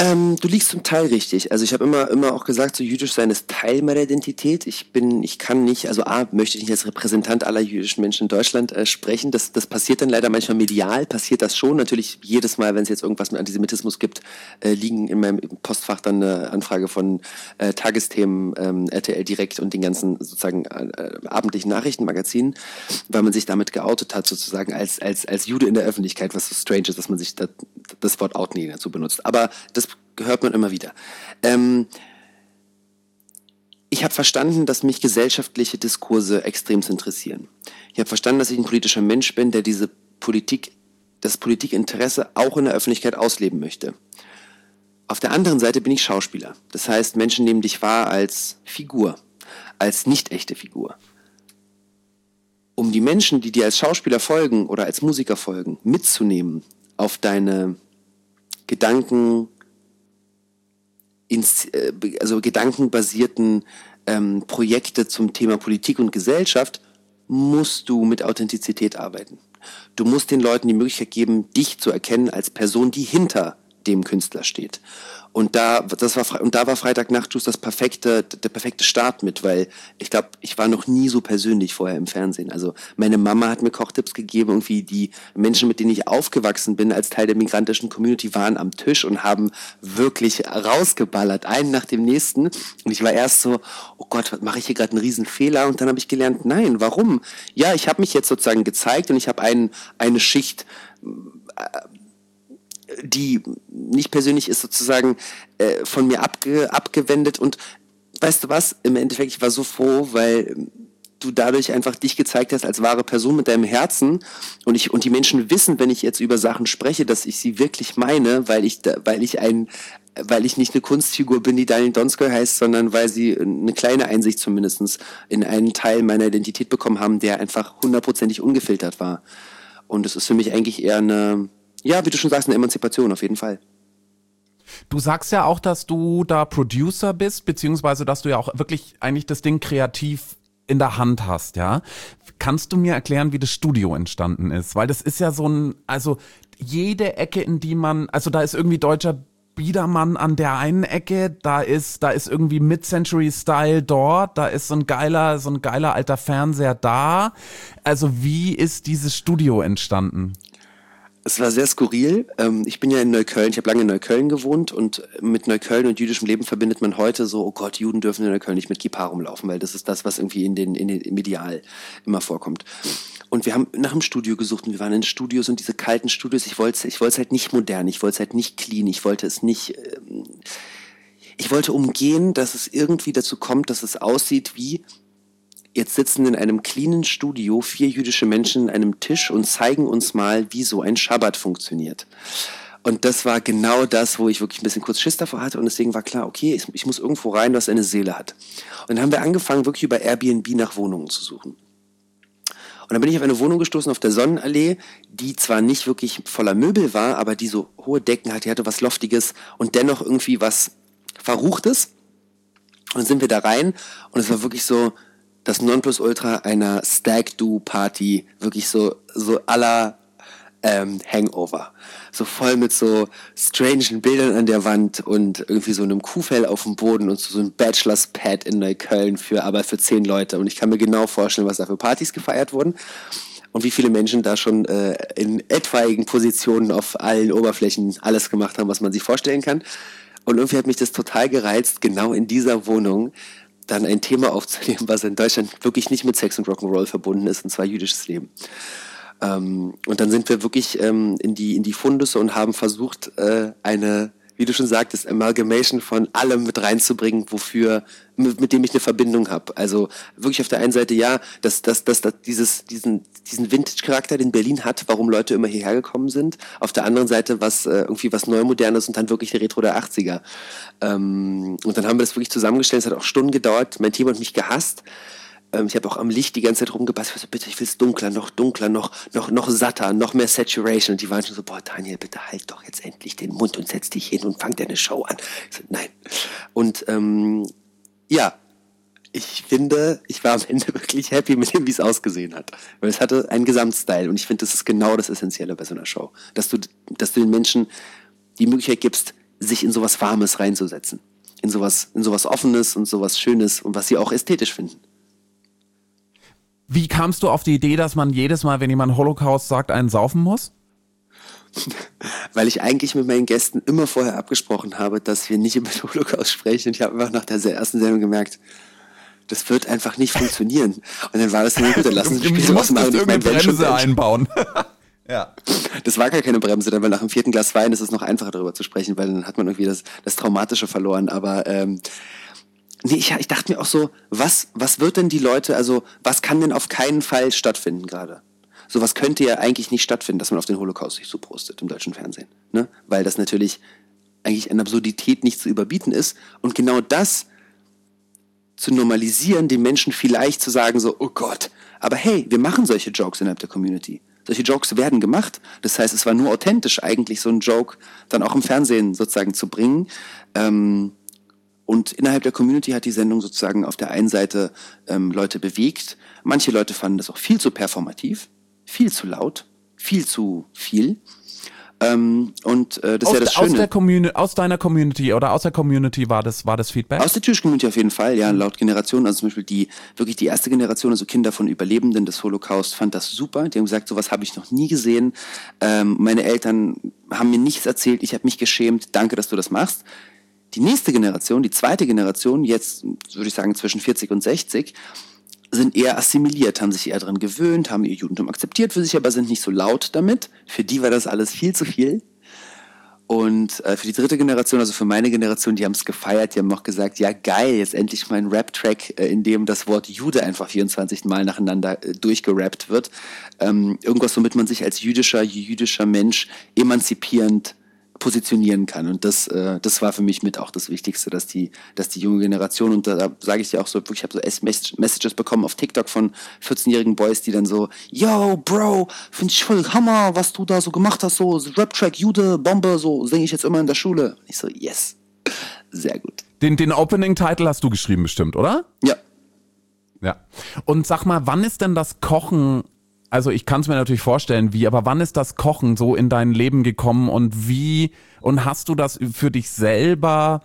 Ähm, du liegst zum Teil richtig. Also ich habe immer, immer auch gesagt, so jüdisch sein ist Teil meiner Identität. Ich bin, ich kann nicht, also A, möchte ich nicht als Repräsentant aller jüdischen Menschen in Deutschland äh, sprechen. Das, das passiert dann leider manchmal medial, passiert das schon. Natürlich jedes Mal, wenn es jetzt irgendwas mit Antisemitismus gibt, äh, liegen in meinem Postfach dann eine Anfrage von äh, Tagesthemen, ähm, R T L Direkt und den ganzen sozusagen äh, abendlichen Nachrichtenmagazinen, weil man sich damit geoutet hat, sozusagen als, als, als Jude in der Öffentlichkeit, was so strange ist, dass man sich das, das Wort Out nie dazu benutzt. Aber das hört man immer wieder. Ähm, ich habe verstanden, dass mich gesellschaftliche Diskurse extremst interessieren. Ich habe verstanden, dass ich ein politischer Mensch bin, der diese Politik, das Politikinteresse auch in der Öffentlichkeit ausleben möchte. Auf der anderen Seite bin ich Schauspieler. Das heißt, Menschen nehmen dich wahr als Figur, als nicht echte Figur. Um die Menschen, die dir als Schauspieler folgen oder als Musiker folgen, mitzunehmen auf deine Gedanken, ins, also gedankenbasierten ähm, Projekte zum Thema Politik und Gesellschaft, musst du mit Authentizität arbeiten. Du musst den Leuten die Möglichkeit geben, dich zu erkennen als Person, die hinter dem Künstler steht. Und da, das war, und da war Freitagnachtschus das perfekte, der perfekte Start mit, weil ich glaube, ich war noch nie so persönlich vorher im Fernsehen. Also meine Mama hat mir Kochtipps gegeben, irgendwie die Menschen, mit denen ich aufgewachsen bin, als Teil der migrantischen Community, waren am Tisch und haben wirklich rausgeballert, einen nach dem nächsten. Und ich war erst so, oh Gott, was mache ich hier gerade einen riesen Fehler? Und dann habe ich gelernt, nein, warum? Ja, ich habe mich jetzt sozusagen gezeigt und ich habe ein, eine Schicht, äh, die nicht persönlich ist, sozusagen äh, von mir abge, abgewendet. Und weißt du was, im Endeffekt, ich war so froh, weil du dadurch einfach dich gezeigt hast als wahre Person mit deinem Herzen. Und ich und die Menschen wissen, wenn ich jetzt über Sachen spreche, dass ich sie wirklich meine, weil ich da, weil ich ein weil ich nicht eine Kunstfigur bin, die Daniel Donskoy heißt, sondern weil sie eine kleine Einsicht zumindest in einen Teil meiner Identität bekommen haben, der einfach hundertprozentig ungefiltert war. Und es ist für mich eigentlich eher eine, ja, wie du schon sagst, eine Emanzipation auf jeden Fall. Du sagst ja auch, dass du da Producer bist, beziehungsweise dass du ja auch wirklich eigentlich das Ding kreativ in der Hand hast, ja. Kannst du mir erklären, wie das Studio entstanden ist? Weil das ist ja so ein, also jede Ecke, in die man, also da ist irgendwie deutscher Biedermann an der einen Ecke, da ist, da ist irgendwie Mid-Century-Style dort, da ist so ein geiler, so ein geiler alter Fernseher da. Also wie ist dieses Studio entstanden? Es war sehr skurril. Ich bin ja in Neukölln, ich habe lange in Neukölln gewohnt und mit Neukölln und jüdischem Leben verbindet man heute so, oh Gott, Juden dürfen in Neukölln nicht mit Kippa rumlaufen, weil das ist das, was irgendwie in den, in den im Medial immer vorkommt. Und wir haben nach einem Studio gesucht und wir waren in Studios und diese kalten Studios, ich wollte ich wollte es halt nicht modern, ich wollte es halt nicht clean, ich wollte es nicht, ähm, ich wollte umgehen, dass es irgendwie dazu kommt, dass es aussieht wie, jetzt sitzen in einem cleanen Studio vier jüdische Menschen an einem Tisch und zeigen uns mal, wie so ein Schabbat funktioniert. Und das war genau das, wo ich wirklich ein bisschen kurz Schiss davor hatte und deswegen war klar, okay, ich, ich muss irgendwo rein, was eine Seele hat. Und dann haben wir angefangen, wirklich über Airbnb nach Wohnungen zu suchen. Und dann bin ich auf eine Wohnung gestoßen auf der Sonnenallee, die zwar nicht wirklich voller Möbel war, aber die so hohe Decken hatte, die hatte was Loftiges und dennoch irgendwie was Verruchtes. Und dann sind wir da rein und es war wirklich so das Nonplusultra einer Stag-Do-Party, wirklich so so à la ähm, Hangover. So voll mit so strangen Bildern an der Wand und irgendwie so einem Kuhfell auf dem Boden und so, so ein Bachelor's Pad in Neukölln für, aber für zehn Leute. Und ich kann mir genau vorstellen, was da für Partys gefeiert wurden und wie viele Menschen da schon äh, in etwaigen Positionen auf allen Oberflächen alles gemacht haben, was man sich vorstellen kann. Und irgendwie hat mich das total gereizt, genau in dieser Wohnung dann ein Thema aufzunehmen, was in Deutschland wirklich nicht mit Sex und Rock'n'Roll verbunden ist, und zwar jüdisches Leben. Ähm, und dann sind wir wirklich ähm, in die in die Fundusse und haben versucht, äh, eine, wie du schon sagtest, Amalgamation von allem mit reinzubringen, wofür mit, mit dem ich eine Verbindung habe. Also wirklich auf der einen Seite ja, dass dass dass, dass dieses diesen diesen Vintage-Charakter, den Berlin hat, warum Leute immer hierher gekommen sind. Auf der anderen Seite was äh, irgendwie was Neumodernes und dann wirklich der Retro der achtziger. Ähm, und dann haben wir das wirklich zusammengestellt. Es hat auch Stunden gedauert. Mein Team hat mich gehasst. Ähm, ich habe auch am Licht die ganze Zeit rumgepasst. Ich so, bitte, ich will es dunkler, noch dunkler, noch noch noch satter, noch mehr Saturation. Und die waren schon so, boah, Daniel, bitte halt doch jetzt endlich den Mund und setz dich hin und fang deine Show an. Ich so, nein. Und ähm, ja, ich finde, ich war am Ende wirklich happy mit dem, wie es ausgesehen hat. Weil es hatte einen Gesamtstyle und ich finde, das ist genau das Essentielle bei so einer Show. Dass du, dass du den Menschen die Möglichkeit gibst, sich in sowas Warmes reinzusetzen. In sowas, in sowas Offenes und sowas Schönes und was sie auch ästhetisch finden. Wie kamst du auf die Idee, dass man jedes Mal, wenn jemand Holocaust sagt, einen saufen muss? Weil ich eigentlich mit meinen Gästen immer vorher abgesprochen habe, dass wir nicht über den Holocaust sprechen. Und ich habe einfach nach der ersten Sendung gemerkt, das wird einfach nicht funktionieren. Und dann war das dann gut, dann lassen Sie mich was machen. Du musst irgendeine Bremse einbauen. Ja. Das war gar keine Bremse, dann, weil nach dem vierten Glas Wein ist es noch einfacher darüber zu sprechen, weil dann hat man irgendwie das, das Traumatische verloren. Aber ähm, nee, ich, ich dachte mir auch so, was, was wird denn die Leute, also was kann denn auf keinen Fall stattfinden gerade? Sowas könnte ja eigentlich nicht stattfinden, dass man auf den Holocaust sich so prostet im deutschen Fernsehen. Ne? Weil das natürlich eigentlich an Absurdität nicht zu überbieten ist. Und genau das zu normalisieren, den Menschen vielleicht zu sagen so, oh Gott, aber hey, wir machen solche Jokes innerhalb der Community. Solche Jokes werden gemacht. Das heißt, es war nur authentisch eigentlich, so einen Joke dann auch im Fernsehen sozusagen zu bringen. Ähm, und innerhalb der Community hat die Sendung sozusagen auf der einen Seite ähm, Leute bewegt. Manche Leute fanden das auch viel zu performativ. Viel zu laut, viel zu viel. Ähm, und äh, das aus, ist ja das Schöne. Aus, der Communi- aus deiner Community oder aus der Community war das, war das Feedback? Aus der Jewish-Community auf jeden Fall, ja, laut Generation. Also zum Beispiel die, wirklich die erste Generation, also Kinder von Überlebenden des Holocaust, fand das super. Die haben gesagt, sowas habe ich noch nie gesehen. Ähm, meine Eltern haben mir nichts erzählt, ich habe mich geschämt, danke, dass du das machst. Die nächste Generation, die zweite Generation, jetzt würde ich sagen zwischen vierzig und sechzig, sind eher assimiliert, haben sich eher dran gewöhnt, haben ihr Judentum akzeptiert für sich, aber sind nicht so laut damit. Für die war das alles viel zu viel. Und äh, für die dritte Generation, also für meine Generation, die haben es gefeiert, die haben noch gesagt, ja geil, jetzt endlich mal ein Rap-Track, äh, in dem das Wort Jude einfach vierundzwanzig Mal nacheinander äh, durchgerappt wird. Ähm, irgendwas, womit man sich als jüdischer, jüdischer Mensch emanzipierend positionieren kann. Und das, äh, das war für mich mit auch das Wichtigste, dass die, dass die junge Generation, und da, da sage ich dir auch so, wirklich, ich habe so Messages bekommen auf TikTok von vierzehnjährigen Boys, die dann so, yo, Bro, finde ich voll Hammer, was du da so gemacht hast, so Rap-Track, Jude, Bombe, so singe ich jetzt immer in der Schule. Und ich so, yes, sehr gut. Den, den Opening-Title hast du geschrieben bestimmt, oder? Ja. Ja. Und sag mal, wann ist denn das Kochen, also ich kann es mir natürlich vorstellen, wie, aber wann ist das Kochen so in dein Leben gekommen und wie, und hast du das für dich selber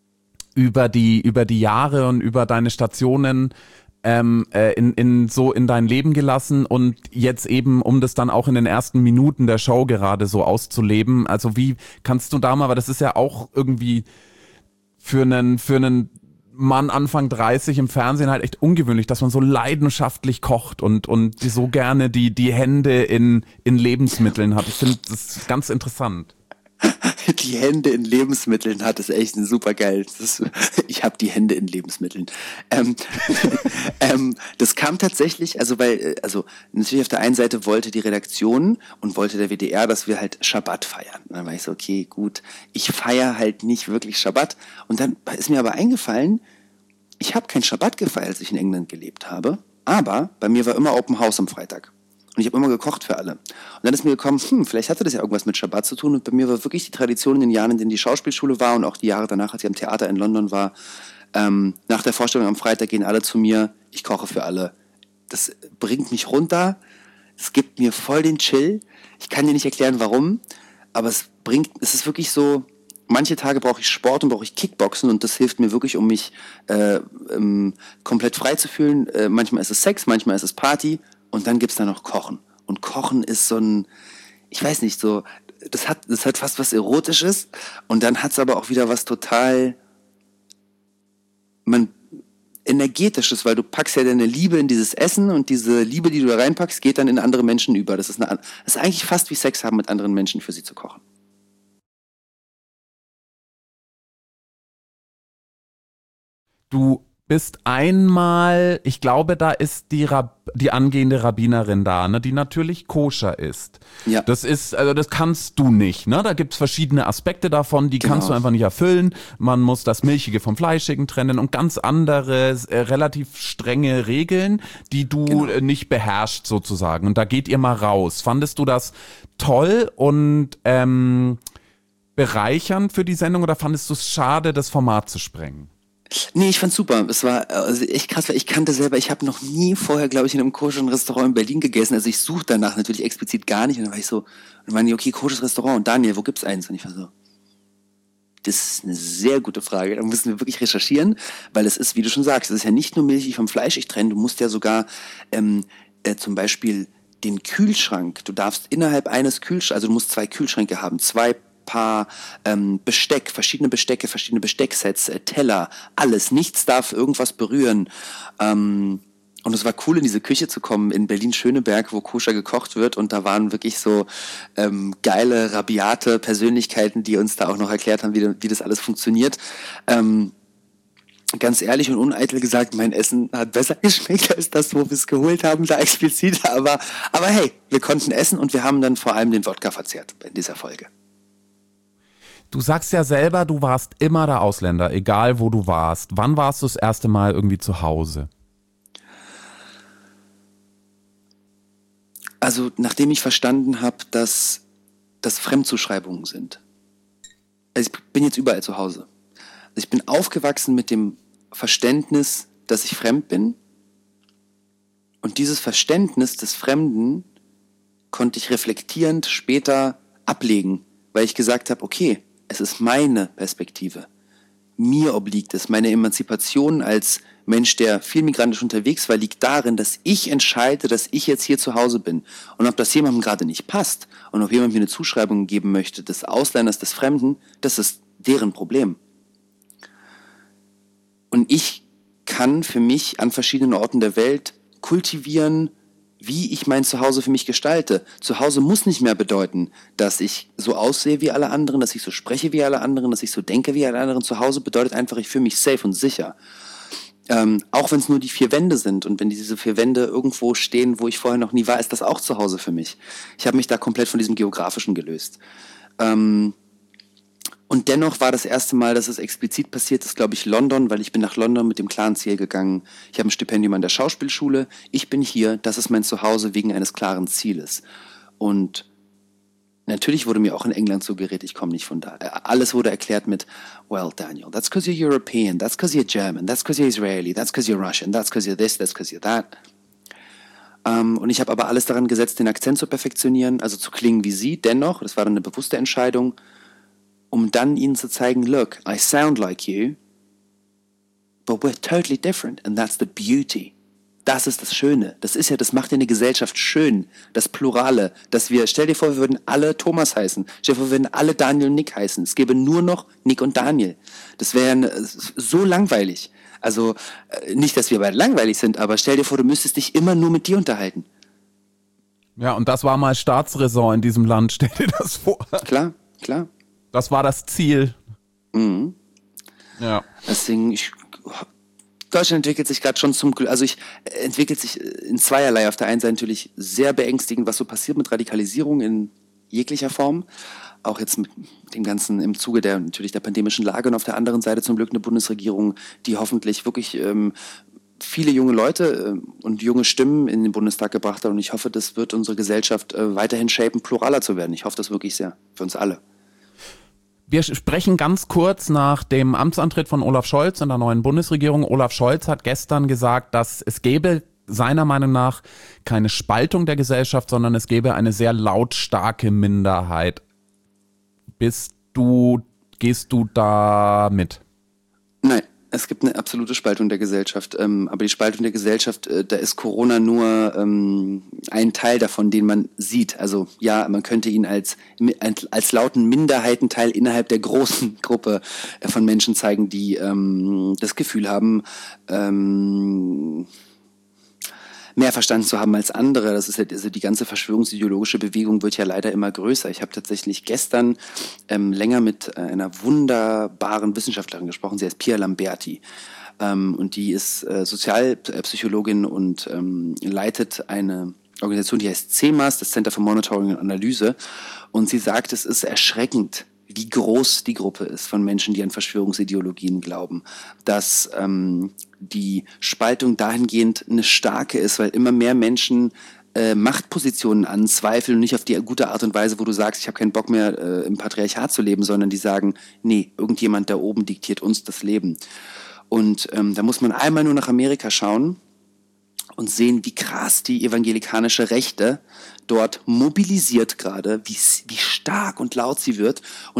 über die, über die Jahre und über deine Stationen ähm, äh, in, in so in dein Leben gelassen und jetzt eben, um das dann auch in den ersten Minuten der Show gerade so auszuleben, also wie kannst du da mal, weil das ist ja auch irgendwie für einen, für einen Mann Anfang dreißig im Fernsehen halt echt ungewöhnlich, dass man so leidenschaftlich kocht und und die so gerne die die Hände in in Lebensmitteln hat. Ich finde das ganz interessant. Die Hände in Lebensmitteln hat, ist echt ein super geil. Das ist, ich habe die Hände in Lebensmitteln. Ähm, ähm, das kam tatsächlich, also weil, also natürlich auf der einen Seite wollte die Redaktion und wollte der W D R, dass wir halt Schabbat feiern. Und dann war ich so, okay, gut, ich feiere halt nicht wirklich Schabbat. Und dann ist mir aber eingefallen, ich habe kein Schabbat gefeiert, als ich in England gelebt habe, aber bei mir war immer Open House am Freitag. Und ich habe immer gekocht für alle. Und dann ist mir gekommen, hm, vielleicht hatte das ja irgendwas mit Schabbat zu tun. Und bei mir war wirklich die Tradition in den Jahren, in denen die Schauspielschule war und auch die Jahre danach, als ich am Theater in London war, ähm, nach der Vorstellung am Freitag gehen alle zu mir, ich koche für alle. Das bringt mich runter, es gibt mir voll den Chill. Ich kann dir nicht erklären, warum, aber es bringt, es ist wirklich so, manche Tage brauche ich Sport und brauche ich Kickboxen und das hilft mir wirklich, um mich äh, ähm, komplett frei zu fühlen. Äh, manchmal ist es Sex, manchmal ist es Party. Und dann gibt's da noch Kochen. Und Kochen ist so ein, ich weiß nicht, so, das hat, das hat fast was Erotisches. Und dann hat's aber auch wieder was total, man, Energetisches, weil du packst ja deine Liebe in dieses Essen und diese Liebe, die du da reinpackst, geht dann in andere Menschen über. Das ist eine, das ist eigentlich fast wie Sex haben mit anderen Menschen, für sie zu kochen. Du bist einmal, ich glaube, da ist die Rab- die angehende Rabbinerin da, ne, die natürlich koscher ist. Ja. Das ist, also das kannst du nicht, ne? Da gibt's verschiedene Aspekte davon, die Genau. kannst du einfach nicht erfüllen. Man muss das Milchige vom Fleischigen trennen und ganz andere, äh, relativ strenge Regeln, die du Genau. äh, nicht beherrschst sozusagen. Und da geht ihr mal raus. Fandest du das toll und ähm, bereichernd für die Sendung oder fandest du es schade, das Format zu sprengen? Nee, ich fand's super. Es war also echt krass, weil ich kannte selber, ich habe noch nie vorher, glaube ich, in einem koscheren Restaurant in Berlin gegessen. Also ich suche danach natürlich explizit gar nicht. Und dann war ich so, und dann waren die, okay, kosches Restaurant. Und Daniel, wo gibt's eins? Und ich war so, Das ist eine sehr gute Frage. Da müssen wir wirklich recherchieren, weil es ist, wie du schon sagst, es ist ja nicht nur Milch vom Fleisch ich trenne. Du musst ja sogar ähm, äh, zum Beispiel den Kühlschrank. Du darfst innerhalb eines Kühlschranks, also du musst zwei Kühlschränke haben, zwei Paar ähm, Besteck, verschiedene Bestecke, verschiedene Bestecksets, äh, Teller, alles. Nichts darf irgendwas berühren. Ähm, Und es war cool, in diese Küche zu kommen in Berlin-Schöneberg, wo koscher gekocht wird. Und da waren wirklich so ähm, geile, rabiate Persönlichkeiten, die uns da auch noch erklärt haben, wie, wie das alles funktioniert. Ähm, ganz ehrlich und uneitel gesagt, mein Essen hat besser geschmeckt als das, wo wir es geholt haben, da explizit. Aber, aber hey, wir konnten essen und wir haben dann vor allem den Wodka verzehrt in dieser Folge. Du sagst ja selber, du warst immer der Ausländer, egal wo du warst. Wann warst du das erste Mal irgendwie zu Hause? Also, nachdem ich verstanden habe, dass das Fremdzuschreibungen sind. Also ich bin jetzt überall zu Hause. Also ich bin aufgewachsen mit dem Verständnis, dass ich fremd bin. Und dieses Verständnis des Fremden konnte ich reflektierend später ablegen, weil ich gesagt habe, okay, es ist meine Perspektive. Mir obliegt es. Meine Emanzipation als Mensch, der viel migrantisch unterwegs war, liegt darin, dass ich entscheide, dass ich jetzt hier zu Hause bin. Und ob das jemandem gerade nicht passt und ob jemand mir eine Zuschreibung geben möchte des Ausländers, des Fremden, das ist deren Problem. Und ich kann für mich an verschiedenen Orten der Welt kultivieren, wie ich mein Zuhause für mich gestalte. Zuhause muss nicht mehr bedeuten, dass ich so aussehe wie alle anderen, dass ich so spreche wie alle anderen, dass ich so denke wie alle anderen. Zuhause bedeutet einfach, ich fühle mich safe und sicher. Ähm, auch wenn es nur die vier Wände sind und wenn diese vier Wände irgendwo stehen, wo ich vorher noch nie war, ist das auch zu Hause für mich. Ich habe mich da komplett von diesem Geografischen gelöst. Ähm, und dennoch war das erste Mal, dass es explizit passiert ist, glaube ich, London, weil ich bin nach London mit dem klaren Ziel gegangen. Ich habe ein Stipendium an der Schauspielschule. Ich bin hier, das ist mein Zuhause wegen eines klaren Zieles. Und natürlich wurde mir auch in England suggeriert, ich komme nicht von da. Alles wurde erklärt mit, well, Daniel, that's because you're European, that's because you're German, that's because you're Israeli, that's because you're Russian, that's because you're this, that's because you're that. Um, und ich habe aber alles daran gesetzt, den Akzent zu perfektionieren, also zu klingen wie sie, dennoch, das war dann eine bewusste Entscheidung, um dann ihnen zu zeigen, look, I sound like you, but we're totally different and that's the beauty. Das ist das Schöne. Das ist ja, das macht ja eine Gesellschaft schön. Das Plurale. Dass wir, stell dir vor, wir würden alle Thomas heißen. Stell dir vor, wir würden alle Daniel und Nick heißen. Es gäbe nur noch Nick und Daniel. Das wäre so langweilig. Also, nicht, dass wir beide langweilig sind, aber stell dir vor, du müsstest dich immer nur mit dir unterhalten. Ja, und das war mal Staatsräson in diesem Land. Stell dir das vor. Klar, klar. Das war das Ziel. Mhm. Ja. Deswegen, ich... Deutschland entwickelt sich gerade schon zum Glück, also ich entwickelt sich in zweierlei. Auf der einen Seite natürlich sehr beängstigend, was so passiert mit Radikalisierung in jeglicher Form. Auch jetzt mit dem Ganzen im Zuge der natürlich der pandemischen Lage und auf der anderen Seite zum Glück eine Bundesregierung, die hoffentlich wirklich ähm, viele junge Leute äh, und junge Stimmen in den Bundestag gebracht hat. Und ich hoffe, das wird unsere Gesellschaft äh, weiterhin shapen, pluraler zu werden. Ich hoffe das wirklich sehr, für uns alle. Wir sprechen ganz kurz nach dem Amtsantritt von Olaf Scholz in der neuen Bundesregierung. Olaf Scholz hat gestern gesagt, dass es gäbe seiner Meinung nach keine Spaltung der Gesellschaft, sondern es gäbe eine sehr lautstarke Minderheit. Bist du, gehst du da mit? Nein. Es gibt eine absolute Spaltung der Gesellschaft, ähm, aber die Spaltung der Gesellschaft, äh, da ist Corona nur ähm, ein Teil davon, den man sieht. Also ja, man könnte ihn als, als lauten Minderheitenteil innerhalb der großen Gruppe von Menschen zeigen, die ähm, das Gefühl haben, ähm, mehr verstanden zu haben als andere. Das ist ja, also die ganze verschwörungsideologische Bewegung wird ja leider immer größer. Ich habe tatsächlich gestern ähm, länger mit einer wunderbaren Wissenschaftlerin gesprochen. Sie heißt Pia Lamberti. Ähm, und die ist äh, Sozialpsychologin und ähm, leitet eine Organisation, die heißt C E M A S, das Center for Monitoring und Analyse. Und sie sagt, es ist erschreckend, wie groß die Gruppe ist von Menschen, die an Verschwörungsideologien glauben, dass ähm, die Spaltung dahingehend eine starke ist, weil immer mehr Menschen äh, Machtpositionen anzweifeln und nicht auf die gute Art und Weise, wo du sagst, ich habe keinen Bock mehr äh, im Patriarchat zu leben, sondern die sagen, nee, irgendjemand da oben diktiert uns das Leben. Und ähm, da muss man einmal nur nach Amerika schauen und sehen, wie krass die evangelikanische Rechte dort mobilisiert gerade, wie, wie stark und laut sie wird. Und da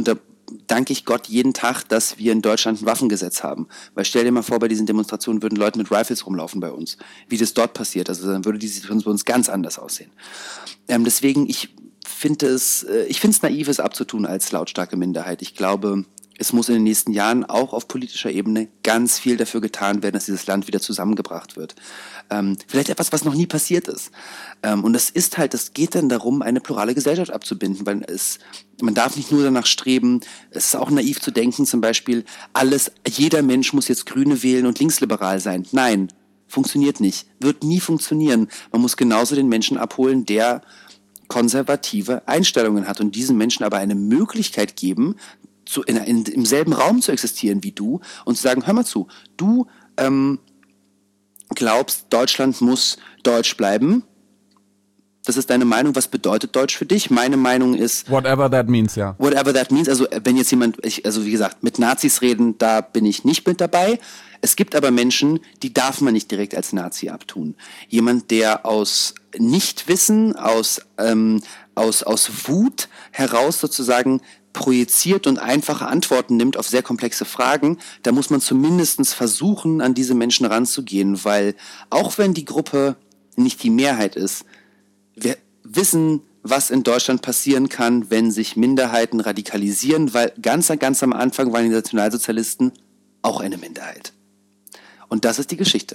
danke ich Gott jeden Tag, dass wir in Deutschland ein Waffengesetz haben. Weil stell dir mal vor, bei diesen Demonstrationen würden Leute mit Rifles rumlaufen bei uns. Wie das dort passiert. Also dann würde die Situation bei uns ganz anders aussehen. Ähm, deswegen, ich finde es, äh, ich finde es naiv, es abzutun als lautstarke Minderheit. Ich glaube, es muss in den nächsten Jahren auch auf politischer Ebene ganz viel dafür getan werden, dass dieses Land wieder zusammengebracht wird. Ähm, vielleicht etwas, was noch nie passiert ist. Ähm, und das ist halt, es geht dann darum, eine plurale Gesellschaft abzubinden, weil es, man darf nicht nur danach streben, es ist auch naiv zu denken, zum Beispiel, alles, jeder Mensch muss jetzt Grüne wählen und linksliberal sein. Nein, funktioniert nicht, wird nie funktionieren. Man muss genauso den Menschen abholen, der konservative Einstellungen hat und diesen Menschen aber eine Möglichkeit geben, zu, in, in, im selben Raum zu existieren wie du und zu sagen, hör mal zu, du ähm, glaubst, Deutschland muss deutsch bleiben. Das ist deine Meinung. Was bedeutet Deutsch für dich? Meine Meinung ist... Whatever that means, ja. Whatever that means. Also wenn jetzt jemand, ich, also wie gesagt, mit Nazis reden, da bin ich nicht mit dabei. Es gibt aber Menschen, die darf man nicht direkt als Nazi abtun. Jemand, der aus Nichtwissen, aus, ähm, aus, aus Wut heraus sozusagen projiziert und einfache Antworten nimmt auf sehr komplexe Fragen, da muss man zumindest versuchen, an diese Menschen ranzugehen, weil auch wenn die Gruppe nicht die Mehrheit ist, wir wissen, was in Deutschland passieren kann, wenn sich Minderheiten radikalisieren, weil ganz, ganz am Anfang waren die Nationalsozialisten auch eine Minderheit. Und das ist die Geschichte.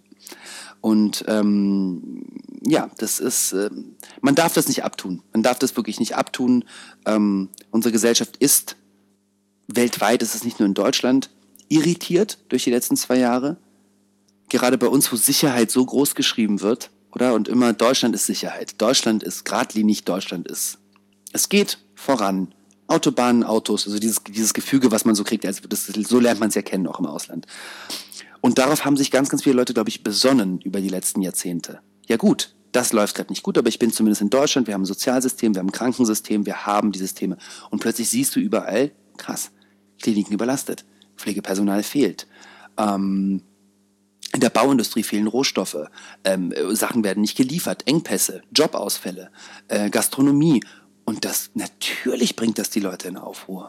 Und ähm, ja, das ist, äh, man darf das nicht abtun. Man darf das wirklich nicht abtun. Ähm, unsere Gesellschaft ist weltweit, es ist nicht nur in Deutschland, irritiert durch die letzten zwei Jahre. Gerade bei uns, wo Sicherheit so groß geschrieben wird, oder? Und immer Deutschland ist Sicherheit. Deutschland ist geradlinig, Deutschland ist. Es geht voran. Autobahnen, Autos, also dieses, dieses Gefüge, was man so kriegt, also das, so lernt man es ja kennen, auch im Ausland. Und darauf haben sich ganz, ganz viele Leute, glaube ich, besonnen über die letzten Jahrzehnte. Ja gut, das läuft gerade nicht gut, aber ich bin zumindest in Deutschland, wir haben ein Sozialsystem, wir haben ein Krankensystem, wir haben die Systeme. Und plötzlich siehst du überall, krass, Kliniken überlastet, Pflegepersonal fehlt, ähm, in der Bauindustrie fehlen Rohstoffe, ähm, Sachen werden nicht geliefert, Engpässe, Jobausfälle, äh, Gastronomie. Und das, natürlich bringt das die Leute in Aufruhr.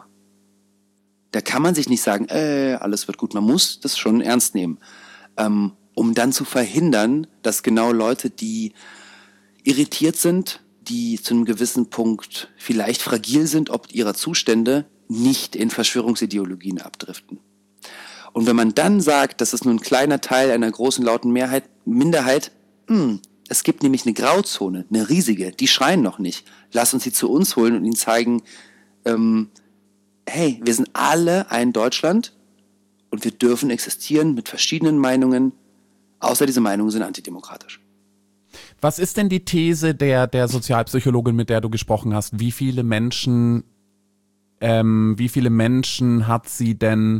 Da kann man sich nicht sagen, äh, alles wird gut. Man muss das schon ernst nehmen, ähm, um dann zu verhindern, dass genau Leute, die irritiert sind, die zu einem gewissen Punkt vielleicht fragil sind ob ihrer Zustände, nicht in Verschwörungsideologien abdriften. Und wenn man dann sagt, das ist nur ein kleiner Teil einer großen lauten Mehrheit, Minderheit, mh, es gibt nämlich eine Grauzone, eine riesige, die schreien noch nicht. Lass uns sie zu uns holen und ihnen zeigen, ähm, hey, wir sind alle ein Deutschland und wir dürfen existieren mit verschiedenen Meinungen, außer diese Meinungen sind antidemokratisch. Was ist denn die These der, der Sozialpsychologin, mit der du gesprochen hast? Wie viele Menschen, ähm, wie viele Menschen hat sie denn,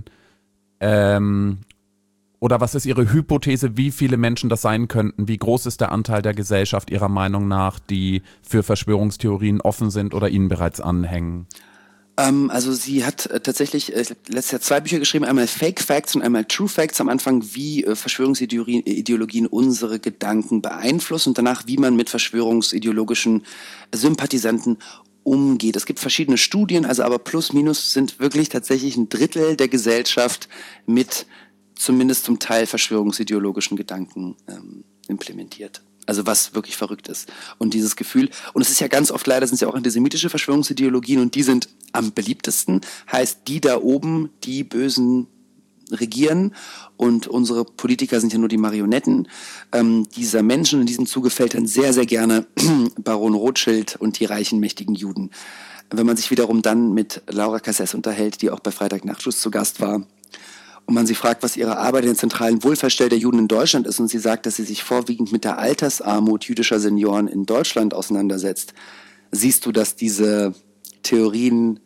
ähm, oder was ist ihre Hypothese, wie viele Menschen das sein könnten? Wie groß ist der Anteil der Gesellschaft ihrer Meinung nach, die für Verschwörungstheorien offen sind oder ihnen bereits anhängen? Ähm, also sie hat äh, tatsächlich äh, letztes Jahr zwei Bücher geschrieben, einmal Fake Facts und einmal True Facts. Am Anfang, wie äh, Verschwörungsideologien unsere Gedanken beeinflussen und danach, wie man mit verschwörungsideologischen Sympathisanten umgeht. Es gibt verschiedene Studien, also aber plus minus sind wirklich tatsächlich ein Drittel der Gesellschaft mit zumindest zum Teil verschwörungsideologischen Gedanken ähm, implementiert. Also was wirklich verrückt ist. Und dieses Gefühl, und es ist ja ganz oft leider, sind es ja auch antisemitische Verschwörungsideologien und die sind am beliebtesten, heißt die da oben, die Bösen regieren und unsere Politiker sind ja nur die Marionetten ähm, dieser Menschen. In diesem Zuge fällt dann sehr, sehr gerne Baron Rothschild und die reichen, mächtigen Juden. Wenn man sich wiederum dann mit Laura Cassess unterhält, die auch bei Freitag Nachtschuss zu Gast war, und man sie fragt, was ihre Arbeit in der zentralen Wohlfahrtsstelle der Juden in Deutschland ist und sie sagt, dass sie sich vorwiegend mit der Altersarmut jüdischer Senioren in Deutschland auseinandersetzt, siehst du, dass diese Theorien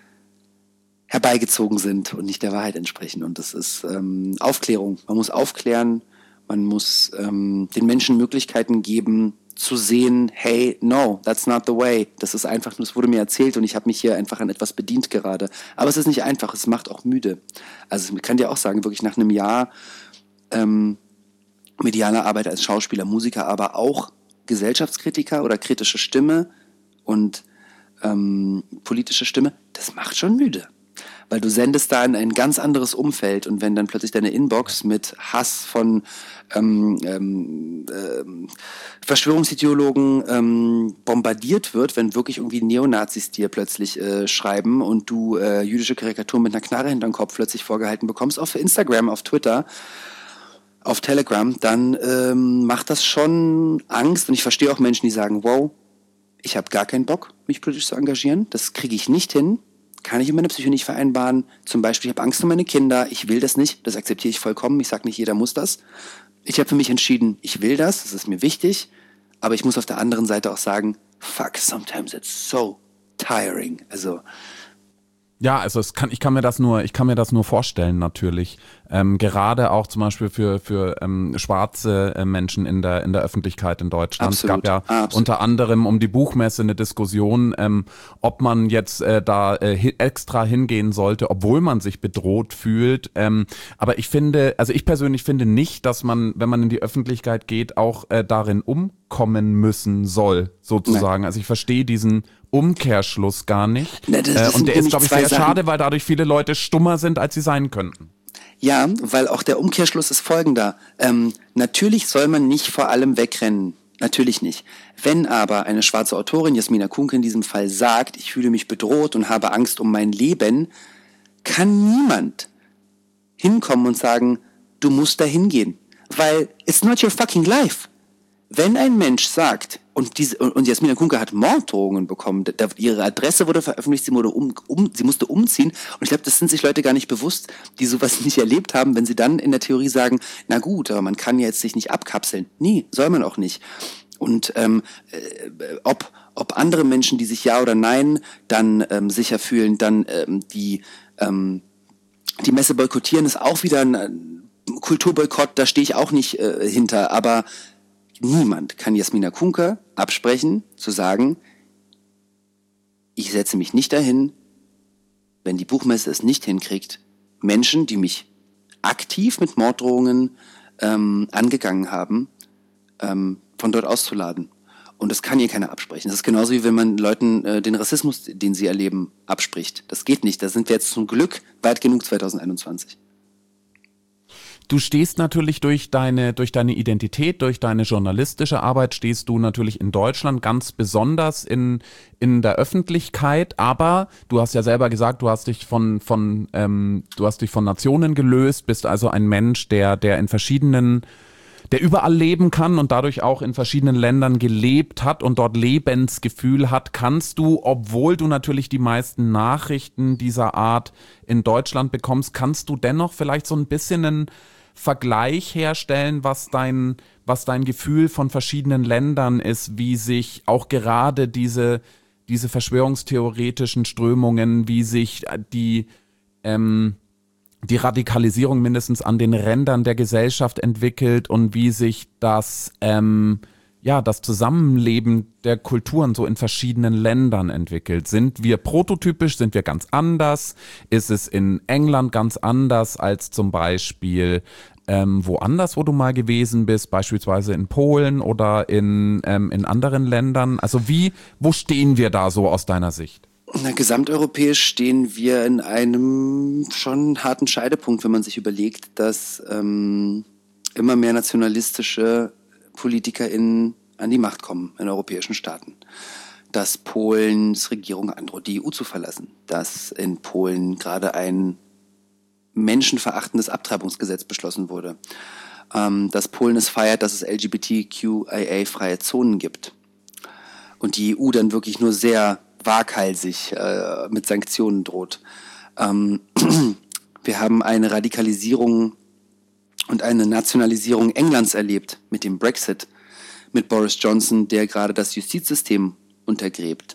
herbeigezogen sind und nicht der Wahrheit entsprechen. Und das ist ähm, Aufklärung. Man muss aufklären, man muss ähm, den Menschen Möglichkeiten geben, zu sehen, hey, no, that's not the way. Das ist einfach nur, es wurde mir erzählt und ich habe mich hier einfach an etwas bedient gerade. Aber es ist nicht einfach, es macht auch müde. Also ich kann dir auch sagen, wirklich nach einem Jahr ähm, medialer Arbeit als Schauspieler, Musiker, aber auch Gesellschaftskritiker oder kritische Stimme und ähm, politische Stimme, das macht schon müde. weil du sendest da in ein ganz anderes Umfeld und wenn dann plötzlich deine Inbox mit Hass von ähm, ähm, ähm, Verschwörungsideologen ähm, bombardiert wird, wenn wirklich irgendwie Neonazis dir plötzlich äh, schreiben und du äh, jüdische Karikaturen mit einer Knarre hinterm Kopf plötzlich vorgehalten bekommst, auf Instagram, auf Twitter, auf Telegram, dann ähm, macht das schon Angst und ich verstehe auch Menschen, die sagen, wow, ich habe gar keinen Bock, mich politisch zu engagieren, das kriege ich nicht hin, kann ich in meiner Psyche nicht vereinbaren, zum Beispiel, ich habe Angst um meine Kinder, ich will das nicht, das akzeptiere ich vollkommen, ich sage nicht, jeder muss das. Ich habe für mich entschieden, ich will das, das ist mir wichtig, aber ich muss auf der anderen Seite auch sagen, fuck, sometimes it's so tiring, also Ja, also es kann, ich kann mir das nur, ich kann mir das nur vorstellen natürlich. Ähm, gerade auch zum Beispiel für für ähm, schwarze äh, Menschen in der in der Öffentlichkeit in Deutschland. Absolut, es gab ja absolut. unter anderem um die Buchmesse eine Diskussion, ähm, ob man jetzt äh, da äh, hi- extra hingehen sollte, obwohl man sich bedroht fühlt. Ähm, aber ich finde, also ich persönlich finde nicht, dass man, wenn man in die Öffentlichkeit geht, auch äh, darin umkommen müssen soll, sozusagen. Nein. Also ich verstehe diesen Umkehrschluss gar nicht. Na, das- das äh, sind und der ist, nämlich glaube ich, zwei sehr Sachen. schade, weil dadurch viele Leute stummer sind, als sie sein könnten. Ja, weil auch der Umkehrschluss ist folgender. Ähm, natürlich soll man nicht vor allem wegrennen. Natürlich nicht. Wenn aber eine schwarze Autorin, Jasmina Kunke in diesem Fall, sagt, ich fühle mich bedroht und habe Angst um mein Leben, kann niemand hinkommen und sagen, du musst da hingehen. Weil it's not your fucking life. Wenn ein Mensch sagt, und, diese, und Jasmina Kunke hat Morddrohungen bekommen, da, ihre Adresse wurde veröffentlicht, sie, wurde um, um, sie musste umziehen. Und ich glaube, das sind sich Leute gar nicht bewusst, die sowas nicht erlebt haben, wenn sie dann in der Theorie sagen, na gut, aber man kann ja jetzt sich nicht abkapseln. Nee, soll man auch nicht. Und ähm, äh, ob, ob andere Menschen, die sich ja oder nein dann ähm, sicher fühlen, dann ähm, die, ähm, die Messe boykottieren, ist auch wieder ein äh, Kulturboykott, da stehe ich auch nicht äh, hinter, aber niemand kann Jasmina Kunke absprechen, zu sagen, ich setze mich nicht dahin, wenn die Buchmesse es nicht hinkriegt, Menschen, die mich aktiv mit Morddrohungen ähm, angegangen haben, ähm, von dort auszuladen. Und das kann ihr keiner absprechen. Das ist genauso wie wenn man Leuten äh, den Rassismus, den sie erleben, abspricht. Das geht nicht. Da sind wir jetzt zum Glück weit genug zwanzig einundzwanzig. Du stehst natürlich durch deine, durch deine Identität, durch deine journalistische Arbeit, stehst du natürlich in Deutschland ganz besonders in, in der Öffentlichkeit, aber du hast ja selber gesagt, du hast dich von, von, ähm, du hast dich von Nationen gelöst, bist also ein Mensch, der, der in verschiedenen, der überall leben kann und dadurch auch in verschiedenen Ländern gelebt hat und dort Lebensgefühl hat. Kannst du, obwohl du natürlich die meisten Nachrichten dieser Art in Deutschland bekommst, kannst du dennoch vielleicht so ein bisschen einen Vergleich herstellen, was dein, was dein Gefühl von verschiedenen Ländern ist, wie sich auch gerade diese, diese verschwörungstheoretischen Strömungen, wie sich die, ähm, die Radikalisierung mindestens an den Rändern der Gesellschaft entwickelt und wie sich das, ähm, ja, das Zusammenleben der Kulturen so in verschiedenen Ländern entwickelt. Sind wir prototypisch, sind wir ganz anders? Ist es in England ganz anders als zum Beispiel ähm, woanders, wo du mal gewesen bist, beispielsweise in Polen oder in, ähm, in anderen Ländern? Also wie, wo stehen wir da so aus deiner Sicht? Na, gesamteuropäisch stehen wir in einem schon harten Scheidepunkt, wenn man sich überlegt, dass ähm, immer mehr nationalistische PolitikerInnen an die Macht kommen in europäischen Staaten. Dass Polens Regierung androht, die E U zu verlassen. Dass in Polen gerade ein menschenverachtendes Abtreibungsgesetz beschlossen wurde. Ähm, dass Polen es feiert, dass es L G B T Q I A-freie Zonen gibt. Und die E U dann wirklich nur sehr waghalsig äh, mit Sanktionen droht. Ähm, wir haben eine Radikalisierung und eine Nationalisierung Englands erlebt mit dem Brexit, mit Boris Johnson, der gerade das Justizsystem untergräbt.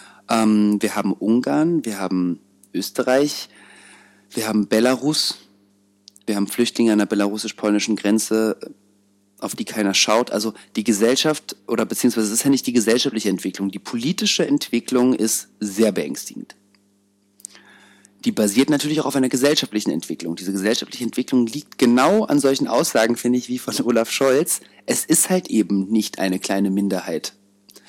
Ähm, wir haben Ungarn, wir haben Österreich, wir haben Belarus, wir haben Flüchtlinge an der belarussisch-polnischen Grenze, auf die keiner schaut. Also die Gesellschaft, oder beziehungsweise es ist ja nicht die gesellschaftliche Entwicklung, die politische Entwicklung ist sehr beängstigend. Die basiert natürlich auch auf einer gesellschaftlichen Entwicklung. Diese gesellschaftliche Entwicklung liegt genau an solchen Aussagen, finde ich, wie von Olaf Scholz. Es ist halt eben nicht eine kleine Minderheit.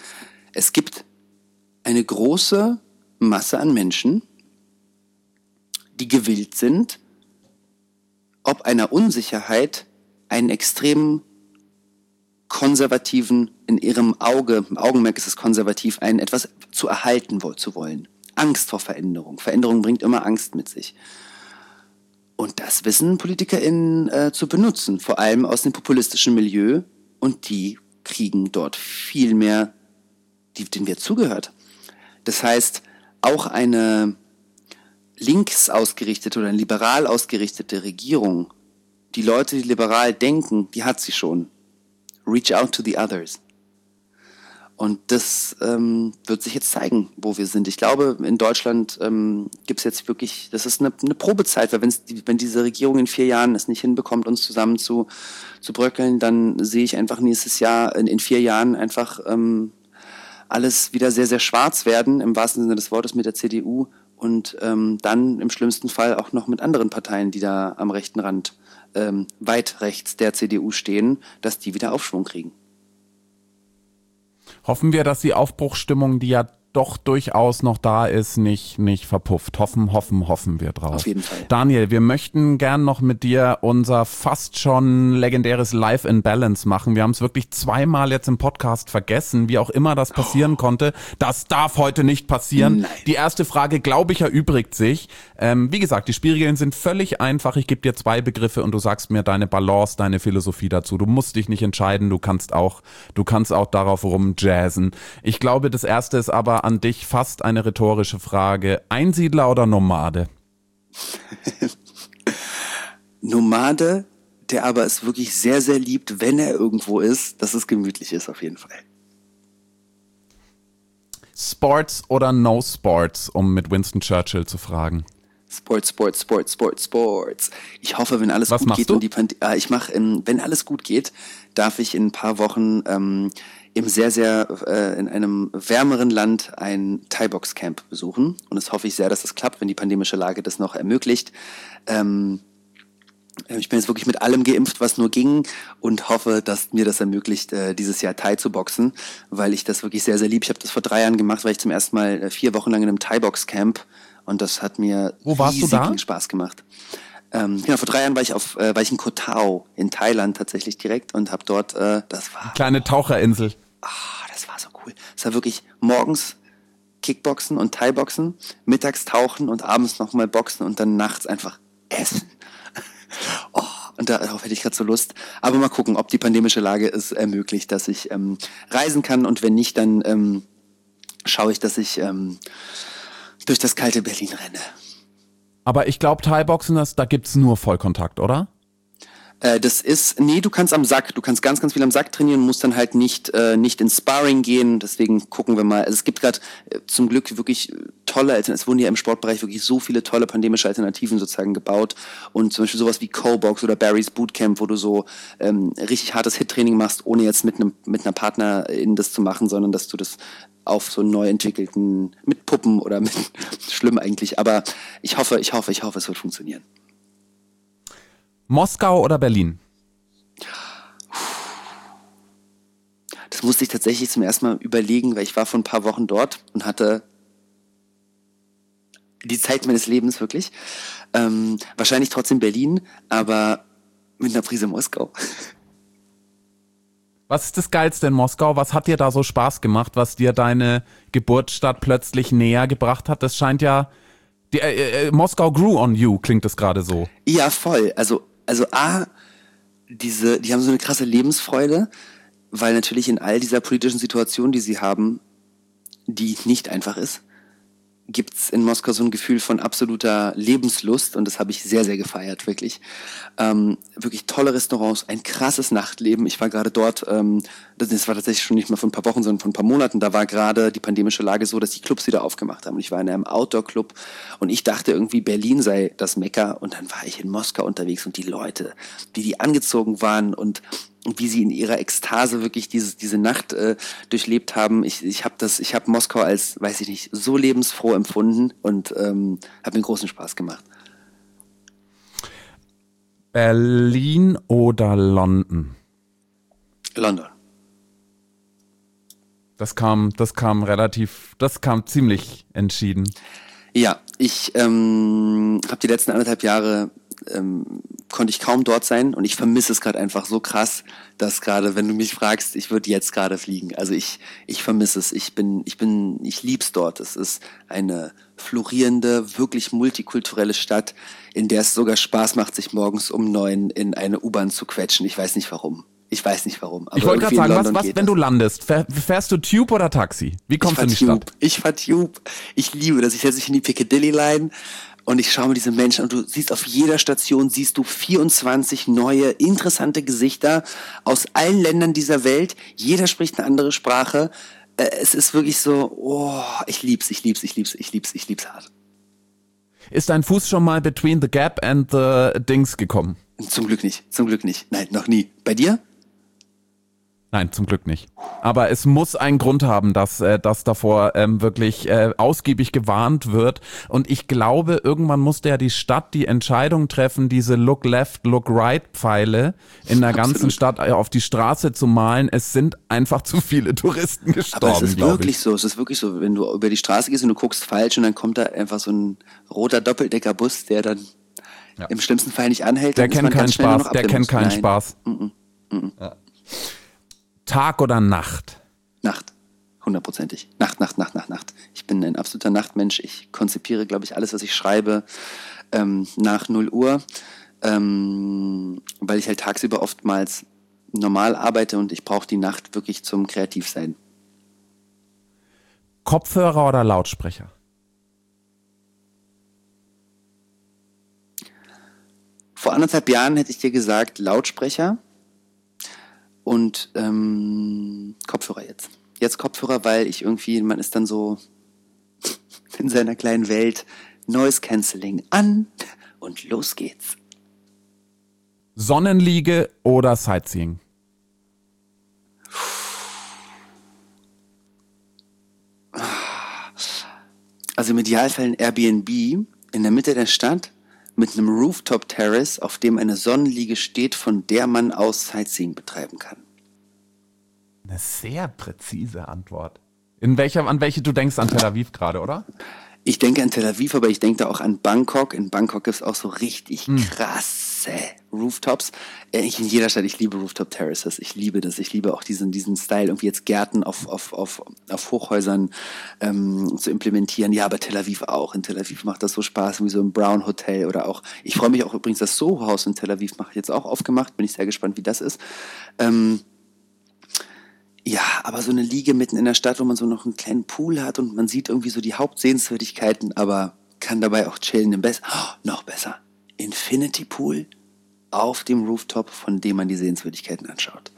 Es gibt eine große Masse an Menschen, die gewillt sind, ob einer Unsicherheit einen extremen konservativen, in ihrem Auge, im Augenmerk ist es konservativ, einen etwas zu erhalten zu wollen. Angst vor Veränderung. Veränderung bringt immer Angst mit sich. Und das wissen PolitikerInnen äh, zu benutzen, vor allem aus dem populistischen Milieu. Und die kriegen dort viel mehr, die, denen wird zugehört. Das heißt, auch eine links ausgerichtete oder eine liberal ausgerichtete Regierung, die Leute, die liberal denken, die hat sie schon. Reach out to the others. Und das ähm, wird sich jetzt zeigen, wo wir sind. Ich glaube, in Deutschland ähm, gibt es jetzt wirklich, das ist eine, eine Probezeit, weil wenn's, wenn diese Regierung in vier Jahren es nicht hinbekommt, uns zusammen zu, zu bröckeln, dann sehe ich einfach nächstes Jahr, in, in vier Jahren einfach ähm, alles wieder sehr, sehr schwarz werden, im wahrsten Sinne des Wortes mit der C D U und ähm, dann im schlimmsten Fall auch noch mit anderen Parteien, die da am rechten Rand ähm, weit rechts der C D U stehen, dass die wieder Aufschwung kriegen. Hoffen wir, dass die Aufbruchsstimmung, die ja doch durchaus noch da ist, nicht, nicht verpufft. Hoffen, hoffen, hoffen wir drauf. Auf jeden Fall. Daniel, wir möchten gern noch mit dir unser fast schon legendäres Life in Balance machen. Wir haben es wirklich zweimal jetzt im Podcast vergessen, wie auch immer das passieren oh. konnte. Das darf heute nicht passieren. Nein. Die erste Frage, glaube ich, erübrigt sich. Ähm, wie gesagt, die Spielregeln sind völlig einfach. Ich gebe dir zwei Begriffe und du sagst mir deine Balance, deine Philosophie dazu. Du musst dich nicht entscheiden. Du kannst auch, du kannst auch darauf rumjazzen. Ich glaube, das erste ist aber an dich fast eine rhetorische Frage. Einsiedler oder Nomade? Nomade, der aber es wirklich sehr, sehr liebt, wenn er irgendwo ist, dass es gemütlich ist auf jeden Fall. Sports oder No Sports, um mit Winston Churchill zu fragen? Sports, Sports, Sports, Sports, Sports. Ich hoffe, wenn alles Was gut geht du? und die Pand- äh, ich mache, ähm, wenn alles gut geht, darf ich in ein paar Wochen ähm, im sehr, sehr, äh, in einem wärmeren Land ein Thai-Box-Camp besuchen. Und das hoffe ich sehr, dass das klappt, wenn die pandemische Lage das noch ermöglicht. Ähm, ich bin jetzt wirklich mit allem geimpft, was nur ging und hoffe, dass mir das ermöglicht, äh, dieses Jahr Thai zu boxen, weil ich das wirklich sehr, sehr lieb. Ich habe das vor drei Jahren gemacht, weil ich zum ersten Mal äh, vier Wochen lang in einem Thai-Box-Camp und das hat mir Wo warst du da? Spaß gemacht. Ähm, genau, vor drei Jahren war ich auf, äh, war ich in Koh Tao in Thailand tatsächlich direkt und habe dort, äh, das war... Kleine Taucherinsel. Ah, das war so cool. Es war wirklich morgens Kickboxen und Thai-Boxen, mittags tauchen und abends nochmal boxen und dann nachts einfach essen. Oh, und darauf hätte ich gerade so Lust. Aber mal gucken, ob die pandemische Lage es ermöglicht, dass ich ähm, reisen kann und wenn nicht, dann ähm, schaue ich, dass ich ähm, durch das kalte Berlin renne. Aber ich glaube, Thai-Boxen, das, da gibt's nur Vollkontakt, oder? Äh, das ist, nee, du kannst am Sack, du kannst ganz, ganz viel am Sack trainieren, musst dann halt nicht äh, nicht ins Sparring gehen, deswegen gucken wir mal. Also es gibt gerade äh, zum Glück wirklich tolle Alternativen, es wurden ja im Sportbereich wirklich so viele tolle pandemische Alternativen sozusagen gebaut und zum Beispiel sowas wie Co-Box oder Barry's Bootcamp, wo du so ähm, richtig hartes Hit-Training machst, ohne jetzt mit einem mit einer Partnerin das zu machen, sondern dass du das auf so neu entwickelten, mit Puppen oder mit, schlimm eigentlich, aber ich hoffe, ich hoffe, ich hoffe, es wird funktionieren. Moskau oder Berlin? Das musste ich tatsächlich zum ersten Mal überlegen, weil ich war vor ein paar Wochen dort und hatte die Zeit meines Lebens wirklich. Ähm, wahrscheinlich trotzdem Berlin, aber mit einer Prise Moskau. Was ist das Geilste in Moskau? Was hat dir da so Spaß gemacht, was dir deine Geburtsstadt plötzlich näher gebracht hat? Das scheint ja, die, äh, äh, Moskau grew on you, klingt das gerade so. Ja, voll. Also, also A, diese, die haben so eine krasse Lebensfreude, weil natürlich in all dieser politischen Situation, die sie haben, die nicht einfach ist, gibt's in Moskau so ein Gefühl von absoluter Lebenslust und das habe ich sehr, sehr gefeiert, wirklich. Ähm, wirklich tolle Restaurants, ein krasses Nachtleben. Ich war gerade dort, ähm, das war tatsächlich schon nicht mal vor ein paar Wochen, sondern vor ein paar Monaten, da war gerade die pandemische Lage so, dass die Clubs wieder aufgemacht haben. Und ich war in einem Outdoor-Club und ich dachte irgendwie, Berlin sei das Mekka und dann war ich in Moskau unterwegs und die Leute, wie die angezogen waren und und wie sie in ihrer Ekstase wirklich diese diese Nacht äh, durchlebt haben. Ich ich habe das, ich habe Moskau als, weiß ich nicht, so lebensfroh empfunden und ähm, hat mir großen Spaß gemacht. Berlin oder London? London. Das kam, das kam relativ, das kam ziemlich entschieden. Ja, ich ähm, habe die letzten anderthalb Jahre ähm, konnte ich kaum dort sein und ich vermisse es gerade einfach so krass, dass gerade, wenn du mich fragst, ich würde jetzt gerade fliegen. Also ich ich vermisse es. Ich bin ich bin ich lieb's dort. Es ist eine florierende, wirklich multikulturelle Stadt, in der es sogar Spaß macht, sich morgens um neun in eine U-Bahn zu quetschen. Ich weiß nicht warum. Ich weiß nicht warum. Aber Ich wollte gerade irgendwie in sagen, was, London was, geht wenn das. du landest? Fähr, fährst du Tube oder Taxi? Wie kommst du in die Ich fahr Stadt? Tube. Ich fahr Tube. Ich liebe das. Ich setze mich in die Piccadilly Line und ich schaue mir diese Menschen an und du siehst auf jeder Station siehst du vierundzwanzig neue, interessante Gesichter aus allen Ländern dieser Welt. Jeder spricht eine andere Sprache. Äh, Es ist wirklich so, oh, ich lieb's, ich lieb's, ich lieb's, ich lieb's, ich lieb's hart. Ist dein Fuß schon mal between the gap and the Dings gekommen? Zum Glück nicht, zum Glück nicht. Nein, noch nie. Bei dir? Nein, zum Glück nicht. Aber es muss einen Grund haben, dass, äh, dass davor ähm, wirklich äh, ausgiebig gewarnt wird. Und ich glaube, irgendwann musste ja die Stadt die Entscheidung treffen, diese Look Left, Look Right Pfeile in der ganzen Absolut. Stadt äh, auf die Straße zu malen. Es sind einfach zu viele Touristen Aber es gestorben, ist glaube wirklich ich. so, es ist wirklich so, wenn du über die Straße gehst und du guckst falsch und dann kommt da einfach so ein roter Doppeldeckerbus, der dann Ja. im schlimmsten Fall nicht anhält. Der dann ist kennt man keinen ganz schnell nur Spaß, noch der kennt abgebremst. keinen Nein. Spaß. Ja. Tag oder Nacht? Nacht, hundertprozentig. Nacht, Nacht, Nacht, Nacht, Nacht. Ich bin ein absoluter Nachtmensch. Ich konzipiere, glaube ich, alles, was ich schreibe, ähm, nach null Uhr, ähm, weil ich halt tagsüber oftmals normal arbeite und ich brauche die Nacht wirklich zum Kreativsein. Kopfhörer oder Lautsprecher? Vor anderthalb Jahren hätte ich dir gesagt, Lautsprecher und ähm, Kopfhörer jetzt. Jetzt Kopfhörer, weil ich irgendwie, man ist dann so in seiner kleinen Welt, Noise Cancelling an und los geht's. Sonnenliege oder Sightseeing? Also im Idealfall ein Airbnb in der Mitte der Stadt mit einem Rooftop Terrace, auf dem eine Sonnenliege steht, von der man aus Sightseeing betreiben kann. Eine sehr präzise Antwort. In welcher, an welche du denkst an Tel Aviv gerade, oder? Ich denke an Tel Aviv, aber ich denke da auch an Bangkok. In Bangkok gibt es auch so richtig krasse Rooftops. Äh, In jeder Stadt, ich liebe Rooftop Terraces. Ich liebe das. Ich liebe auch diesen, diesen Style, irgendwie jetzt Gärten auf, auf, auf, auf Hochhäusern ähm, zu implementieren. Ja, aber Tel Aviv auch. In Tel Aviv macht das so Spaß, wie so im Brown Hotel oder auch, ich freue mich auch übrigens, das Soho-Haus in Tel Aviv mache ich jetzt auch aufgemacht. Bin ich sehr gespannt, wie das ist. Ähm, Ja, aber so eine Liege mitten in der Stadt, wo man so noch einen kleinen Pool hat und man sieht irgendwie so die Hauptsehenswürdigkeiten, aber kann dabei auch chillen. Im Best oh, noch besser. Infinity Pool auf dem Rooftop, von dem man die Sehenswürdigkeiten anschaut.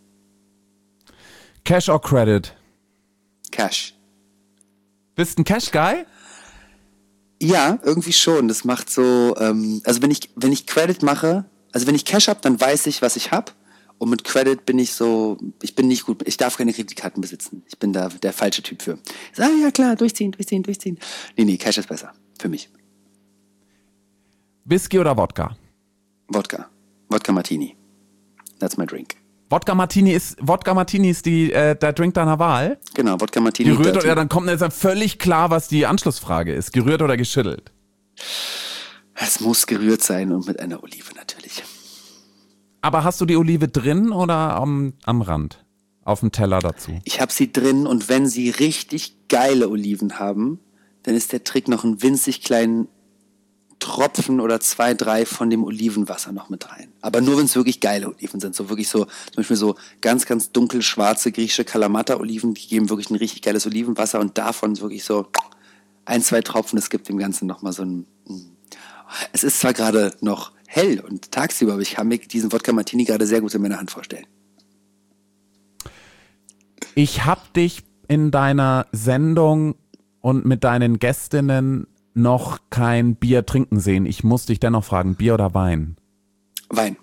Cash or Credit? Cash. Bist ein Cash-Guy? Ja, irgendwie schon. Das macht so, ähm, also wenn ich, wenn ich Credit mache, also wenn ich Cash habe, dann weiß ich, was ich habe. Und mit Credit bin ich so, ich bin nicht gut, ich darf keine Kreditkarten besitzen. Ich bin da der falsche Typ für. Ich sage, ja klar, durchziehen, durchziehen, durchziehen. Nee, nee, Cash ist besser. Für mich. Whisky oder Wodka? Wodka. Wodka Martini. That's my drink. Wodka Martini ist, Wodka Martini ist die, äh, der Drink deiner Wahl. Genau, Wodka Martini. Gerührt dirty. oder, ja, dann kommt jetzt völlig klar, was die Anschlussfrage ist. Gerührt oder geschüttelt? Es muss gerührt sein und mit einer Olive natürlich. Aber hast du die Olive drin oder am, am Rand? Auf dem Teller dazu? Ich habe sie drin und wenn sie richtig geile Oliven haben, dann ist der Trick noch einen winzig kleinen Tropfen oder zwei, drei von dem Olivenwasser noch mit rein. Aber nur, wenn es wirklich geile Oliven sind. So wirklich so, zum Beispiel so ganz, ganz dunkel schwarze griechische Kalamata-Oliven, die geben wirklich ein richtig geiles Olivenwasser und davon wirklich so ein, zwei Tropfen, das gibt dem Ganzen nochmal so ein... Es ist zwar gerade noch hell und tagsüber, aber ich kann mir diesen Wodka Martini gerade sehr gut in meiner Hand vorstellen. Ich hab dich in deiner Sendung und mit deinen Gästinnen noch kein Bier trinken sehen. Ich muss dich dennoch fragen, Bier oder Wein? Wein.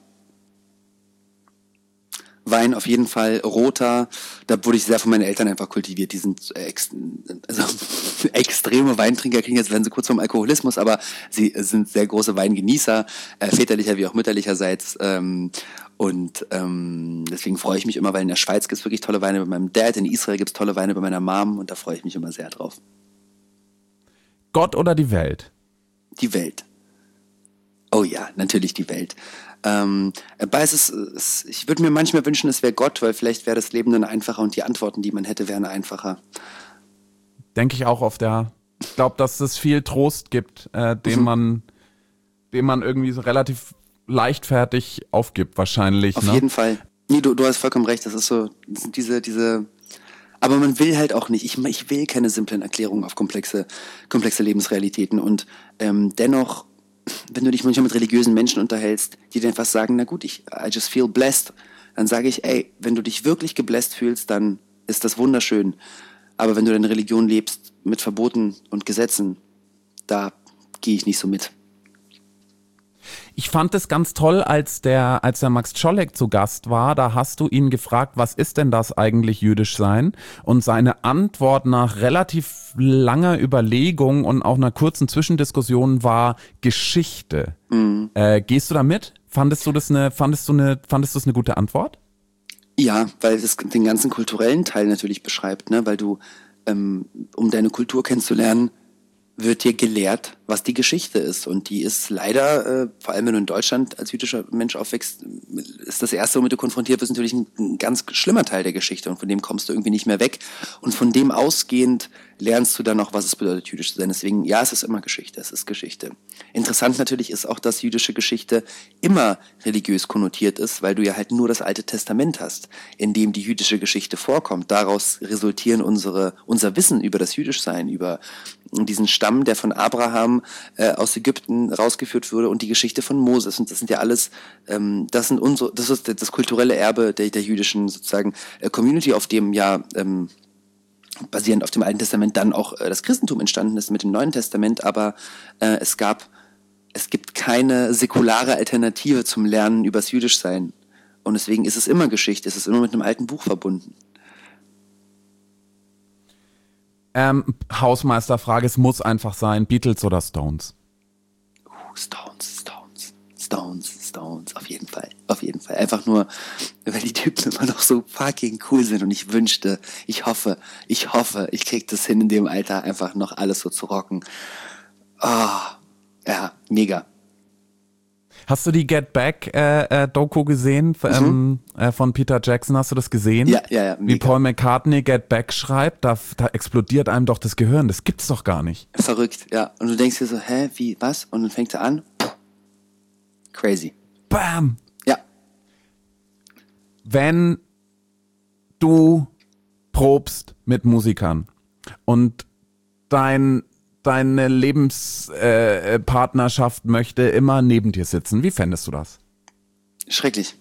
Wein auf jeden Fall, roter, da wurde ich sehr von meinen Eltern einfach kultiviert. Die sind ex, also, extreme Weintrinker, kriegen jetzt werden sie kurz vom Alkoholismus, aber sie sind sehr große Weingenießer, äh, väterlicher wie auch mütterlicherseits. Ähm, und ähm, deswegen freue ich mich immer, weil in der Schweiz gibt es wirklich tolle Weine bei meinem Dad, in Israel gibt es tolle Weine bei meiner Mom und da freue ich mich immer sehr drauf. Gott oder die Welt? Die Welt. Oh ja, natürlich die Welt. Ähm, aber es ist, es, ich würde mir manchmal wünschen, es wäre Gott, weil vielleicht wäre das Leben dann einfacher und die Antworten, die man hätte, wären einfacher. Denke ich auch oft, ja. Ich glaube, dass es viel Trost gibt, äh, den Mhm. man, den man irgendwie so relativ leichtfertig aufgibt, wahrscheinlich. Auf ne? jeden Fall. Nee, du, du hast vollkommen recht. Das ist so, das sind diese, diese. Aber man will halt auch nicht. Ich, ich will keine simplen Erklärungen auf komplexe, komplexe Lebensrealitäten. Und ähm, dennoch, wenn du dich manchmal mit religiösen Menschen unterhältst, die dir einfach sagen, na gut, ich I just feel blessed, dann sage ich, ey, wenn du dich wirklich gebläst fühlst, dann ist das wunderschön. Aber wenn du deine Religion lebst mit Verboten und Gesetzen, da gehe ich nicht so mit. Ich fand es ganz toll, als der, als der Max Czolek zu Gast war, da hast du ihn gefragt, was ist denn das eigentlich jüdisch sein? Und seine Antwort nach relativ langer Überlegung und auch einer kurzen Zwischendiskussion war Geschichte. Mhm. Äh, gehst du da mit? Fandest du das eine, fandest du eine, fandest du das eine gute Antwort? Ja, weil es den ganzen kulturellen Teil natürlich beschreibt, ne? Weil du, ähm, um deine Kultur kennenzulernen, wird dir gelehrt, was die Geschichte ist. Und die ist leider, äh, vor allem wenn du in Deutschland als jüdischer Mensch aufwächst, ist das Erste, womit du konfrontiert wirst, natürlich ein, ein ganz schlimmer Teil der Geschichte. Und von dem kommst du irgendwie nicht mehr weg. Und von dem ausgehend lernst du dann auch, was es bedeutet, jüdisch zu sein. Deswegen, ja, es ist immer Geschichte, es ist Geschichte. Interessant natürlich ist auch, dass jüdische Geschichte immer religiös konnotiert ist, weil du ja halt nur das Alte Testament hast, in dem die jüdische Geschichte vorkommt. Daraus resultieren unsere, unser Wissen über das Jüdischsein, über diesen Stamm, der von Abraham äh, aus Ägypten rausgeführt wurde und die Geschichte von Moses. Und das sind ja alles, ähm, das sind unsere, das ist das kulturelle Erbe der, der jüdischen sozusagen äh, Community, auf dem ja ähm, basierend auf dem Alten Testament dann auch äh, das Christentum entstanden ist mit dem Neuen Testament. Aber äh, es gab, es gibt keine säkulare Alternative zum Lernen übers Jüdischsein. Und deswegen ist es immer Geschichte, es ist immer mit einem alten Buch verbunden. Ähm, Hausmeisterfrage, es muss einfach sein, Beatles oder Stones? Uh, Stones, Stones, Stones, Stones, auf jeden Fall, auf jeden Fall. Einfach nur, weil die Typen immer noch so fucking cool sind und ich wünschte, ich hoffe, ich hoffe, ich krieg das hin in dem Alter, einfach noch alles so zu rocken. Oh, ja, mega. Hast du die Get Back äh, äh, Doku gesehen mhm. ähm, äh, von Peter Jackson? Hast du das gesehen? Ja, ja, ja. Mega. Wie Paul McCartney Get Back schreibt, da, da explodiert einem doch das Gehirn. Das gibt's doch gar nicht. Verrückt, ja. Und du denkst dir so, hä, wie, was? Und dann fängt er an. Crazy. Bam! Ja. Wenn du probst mit Musikern und dein deine Lebenspartnerschaft äh, möchte immer neben dir sitzen. Wie fändest du das? Schrecklich.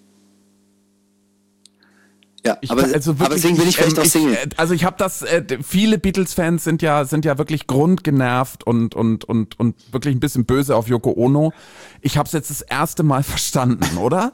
Ja, ich, aber, also wirklich, aber deswegen bin ich vielleicht ähm, auch Single. Ich, also ich habe das, äh, viele Beatles-Fans sind ja, sind ja wirklich grundgenervt und, und, und, und wirklich ein bisschen böse auf Yoko Ono. Ich habe es jetzt das erste Mal verstanden, oder?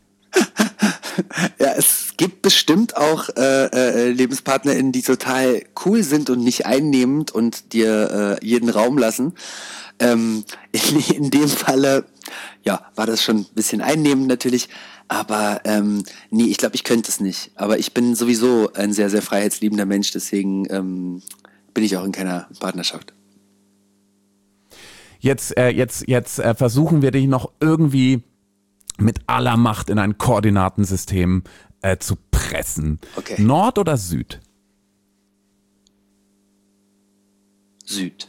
Ja, es gibt bestimmt auch äh, äh, LebenspartnerInnen, die total cool sind und nicht einnehmend und dir äh, jeden Raum lassen. Ähm, in, in dem Falle, ja, war das schon ein bisschen einnehmend natürlich, aber ähm, nee, ich glaube, ich könnte es nicht. Aber ich bin sowieso ein sehr, sehr freiheitsliebender Mensch, deswegen ähm, bin ich auch in keiner Partnerschaft. Jetzt, äh, jetzt, jetzt äh, versuchen wir dich noch irgendwie mit aller Macht in ein Koordinatensystem äh, zu pressen. Okay. Nord oder Süd? Süd.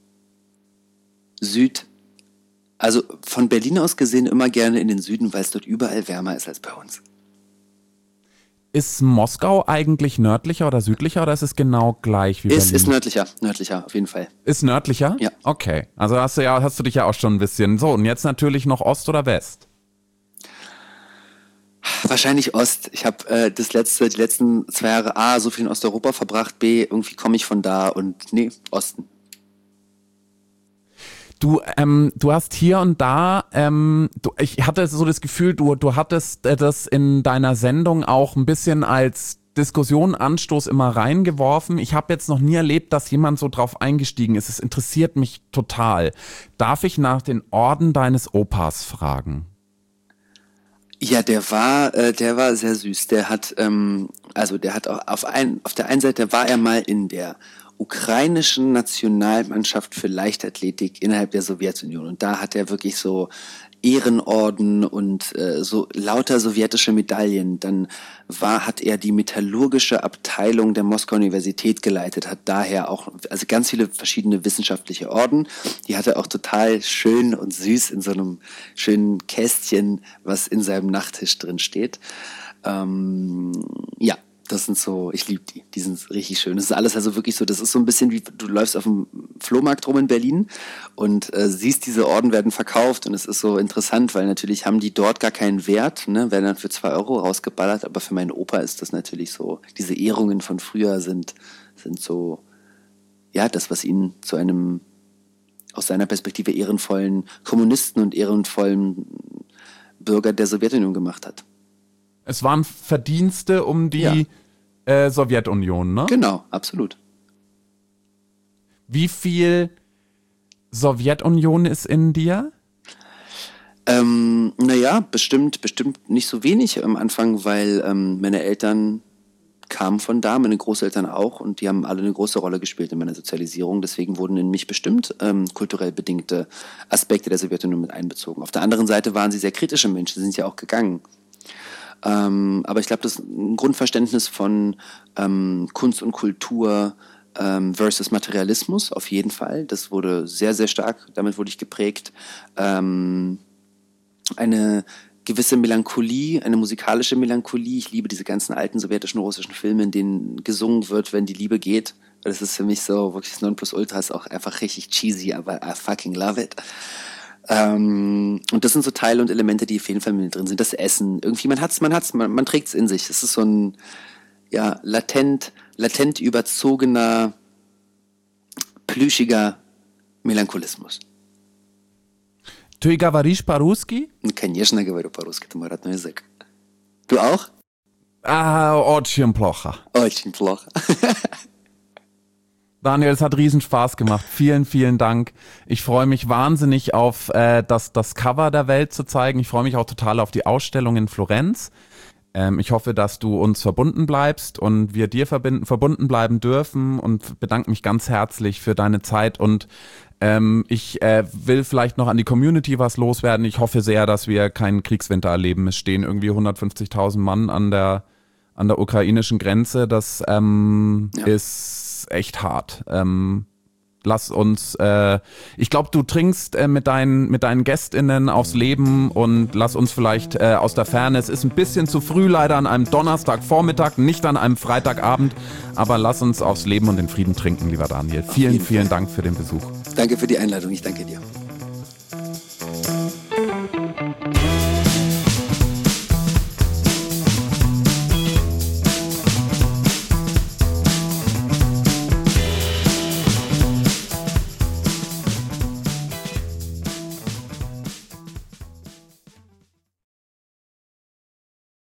Süd. Also von Berlin aus gesehen immer gerne in den Süden, weil es dort überall wärmer ist als bei uns. Ist Moskau eigentlich nördlicher oder südlicher oder ist es genau gleich wie Ist, Berlin? ist nördlicher, nördlicher auf jeden Fall. Ist nördlicher? Ja. Okay, also hast du ja, hast du dich ja auch schon ein bisschen. So, und jetzt natürlich noch Ost oder West? Wahrscheinlich Ost. Ich habe äh, das letzte, die letzten zwei Jahre A, so viel in Osteuropa verbracht, B, irgendwie komme ich von da und nee, Osten. Du, ähm, du hast hier und da, ähm, du, ich hatte so das Gefühl, du, du hattest äh, das in deiner Sendung auch ein bisschen als Diskussion, Anstoß immer reingeworfen. Ich habe jetzt noch nie erlebt, dass jemand so drauf eingestiegen ist. Es interessiert mich total. Darf ich nach den Orden deines Opas fragen? Ja, der war, äh, der war sehr süß. Der hat, ähm, also der hat auch auf ein, auf der einen Seite war er mal in der ukrainischen Nationalmannschaft für Leichtathletik innerhalb der Sowjetunion. Und da hat er wirklich so Ehrenorden und äh, so lauter sowjetische Medaillen. Dann war, hat er die metallurgische Abteilung der Moskauer Universität geleitet, hat daher auch also ganz viele verschiedene wissenschaftliche Orden. Die hat er auch total schön und süß in so einem schönen Kästchen, was in seinem Nachttisch drin steht. Ähm, ja. Das sind so, ich liebe die, die sind richtig schön. Das ist alles also wirklich so, das ist so ein bisschen wie, du läufst auf dem Flohmarkt rum in Berlin und äh, siehst, diese Orden werden verkauft und es ist so interessant, weil natürlich haben die dort gar keinen Wert, ne, werden dann für zwei Euro rausgeballert, aber für meinen Opa ist das natürlich so, diese Ehrungen von früher sind, sind so, ja, das, was ihn zu einem, aus seiner Perspektive ehrenvollen Kommunisten und ehrenvollen Bürger der Sowjetunion gemacht hat. Es waren Verdienste um die ja. äh, Sowjetunion, ne? Genau, absolut. Wie viel Sowjetunion ist in dir? Ähm, naja, bestimmt, bestimmt nicht so wenig am Anfang, weil ähm, meine Eltern kamen von da, meine Großeltern auch und die haben alle eine große Rolle gespielt in meiner Sozialisierung. Deswegen wurden in mich bestimmt ähm, kulturell bedingte Aspekte der Sowjetunion mit einbezogen. Auf der anderen Seite waren sie sehr kritische Menschen, sie sind ja auch gegangen. Ähm, aber ich glaube, das ist ein Grundverständnis von ähm, Kunst und Kultur ähm, versus Materialismus, auf jeden Fall. Das wurde sehr, sehr stark, damit wurde ich geprägt. Ähm, eine gewisse Melancholie, eine musikalische Melancholie. Ich liebe diese ganzen alten sowjetischen, russischen Filme, in denen gesungen wird, wenn die Liebe geht. Das ist für mich so wirklich das Nonplusultra, ist auch einfach richtig cheesy, aber I fucking love it. Ähm, und das sind so Teile und Elemente, die auf jeden Fall mit drin sind. Das Essen, irgendwie, man hat's, man hat's, man, man trägt's in sich. Es ist so ein, ja, latent, latent überzogener, plüschiger Melancholismus. Ты говоришь по-русски? Конечно, говорю по-русски, это мой родной язык. Du auch? Ah, очень плохо. Очень плохо. Daniel, es hat riesen Spaß gemacht. Vielen, vielen Dank. Ich freue mich wahnsinnig auf äh, das, das Cover der Welt zu zeigen. Ich freue mich auch total auf die Ausstellung in Florenz. Ähm, ich hoffe, dass du uns verbunden bleibst und wir dir verbinden, verbunden bleiben dürfen und bedanke mich ganz herzlich für deine Zeit und ähm, ich äh, will vielleicht noch an die Community was loswerden. Ich hoffe sehr, dass wir keinen Kriegswinter erleben. Es stehen irgendwie hundertfünfzigtausend Mann an der, an der ukrainischen Grenze. Das ähm, ja. ist echt hart. Ähm, lass uns, äh, ich glaube, du trinkst äh, mit, deinen, mit deinen GästInnen aufs Leben und lass uns vielleicht äh, aus der Ferne, es ist ein bisschen zu früh leider an einem Donnerstagvormittag, nicht an einem Freitagabend, aber lass uns aufs Leben und den Frieden trinken, lieber Daniel. Vielen, vielen Dank für den Besuch. Danke für die Einladung, ich danke dir.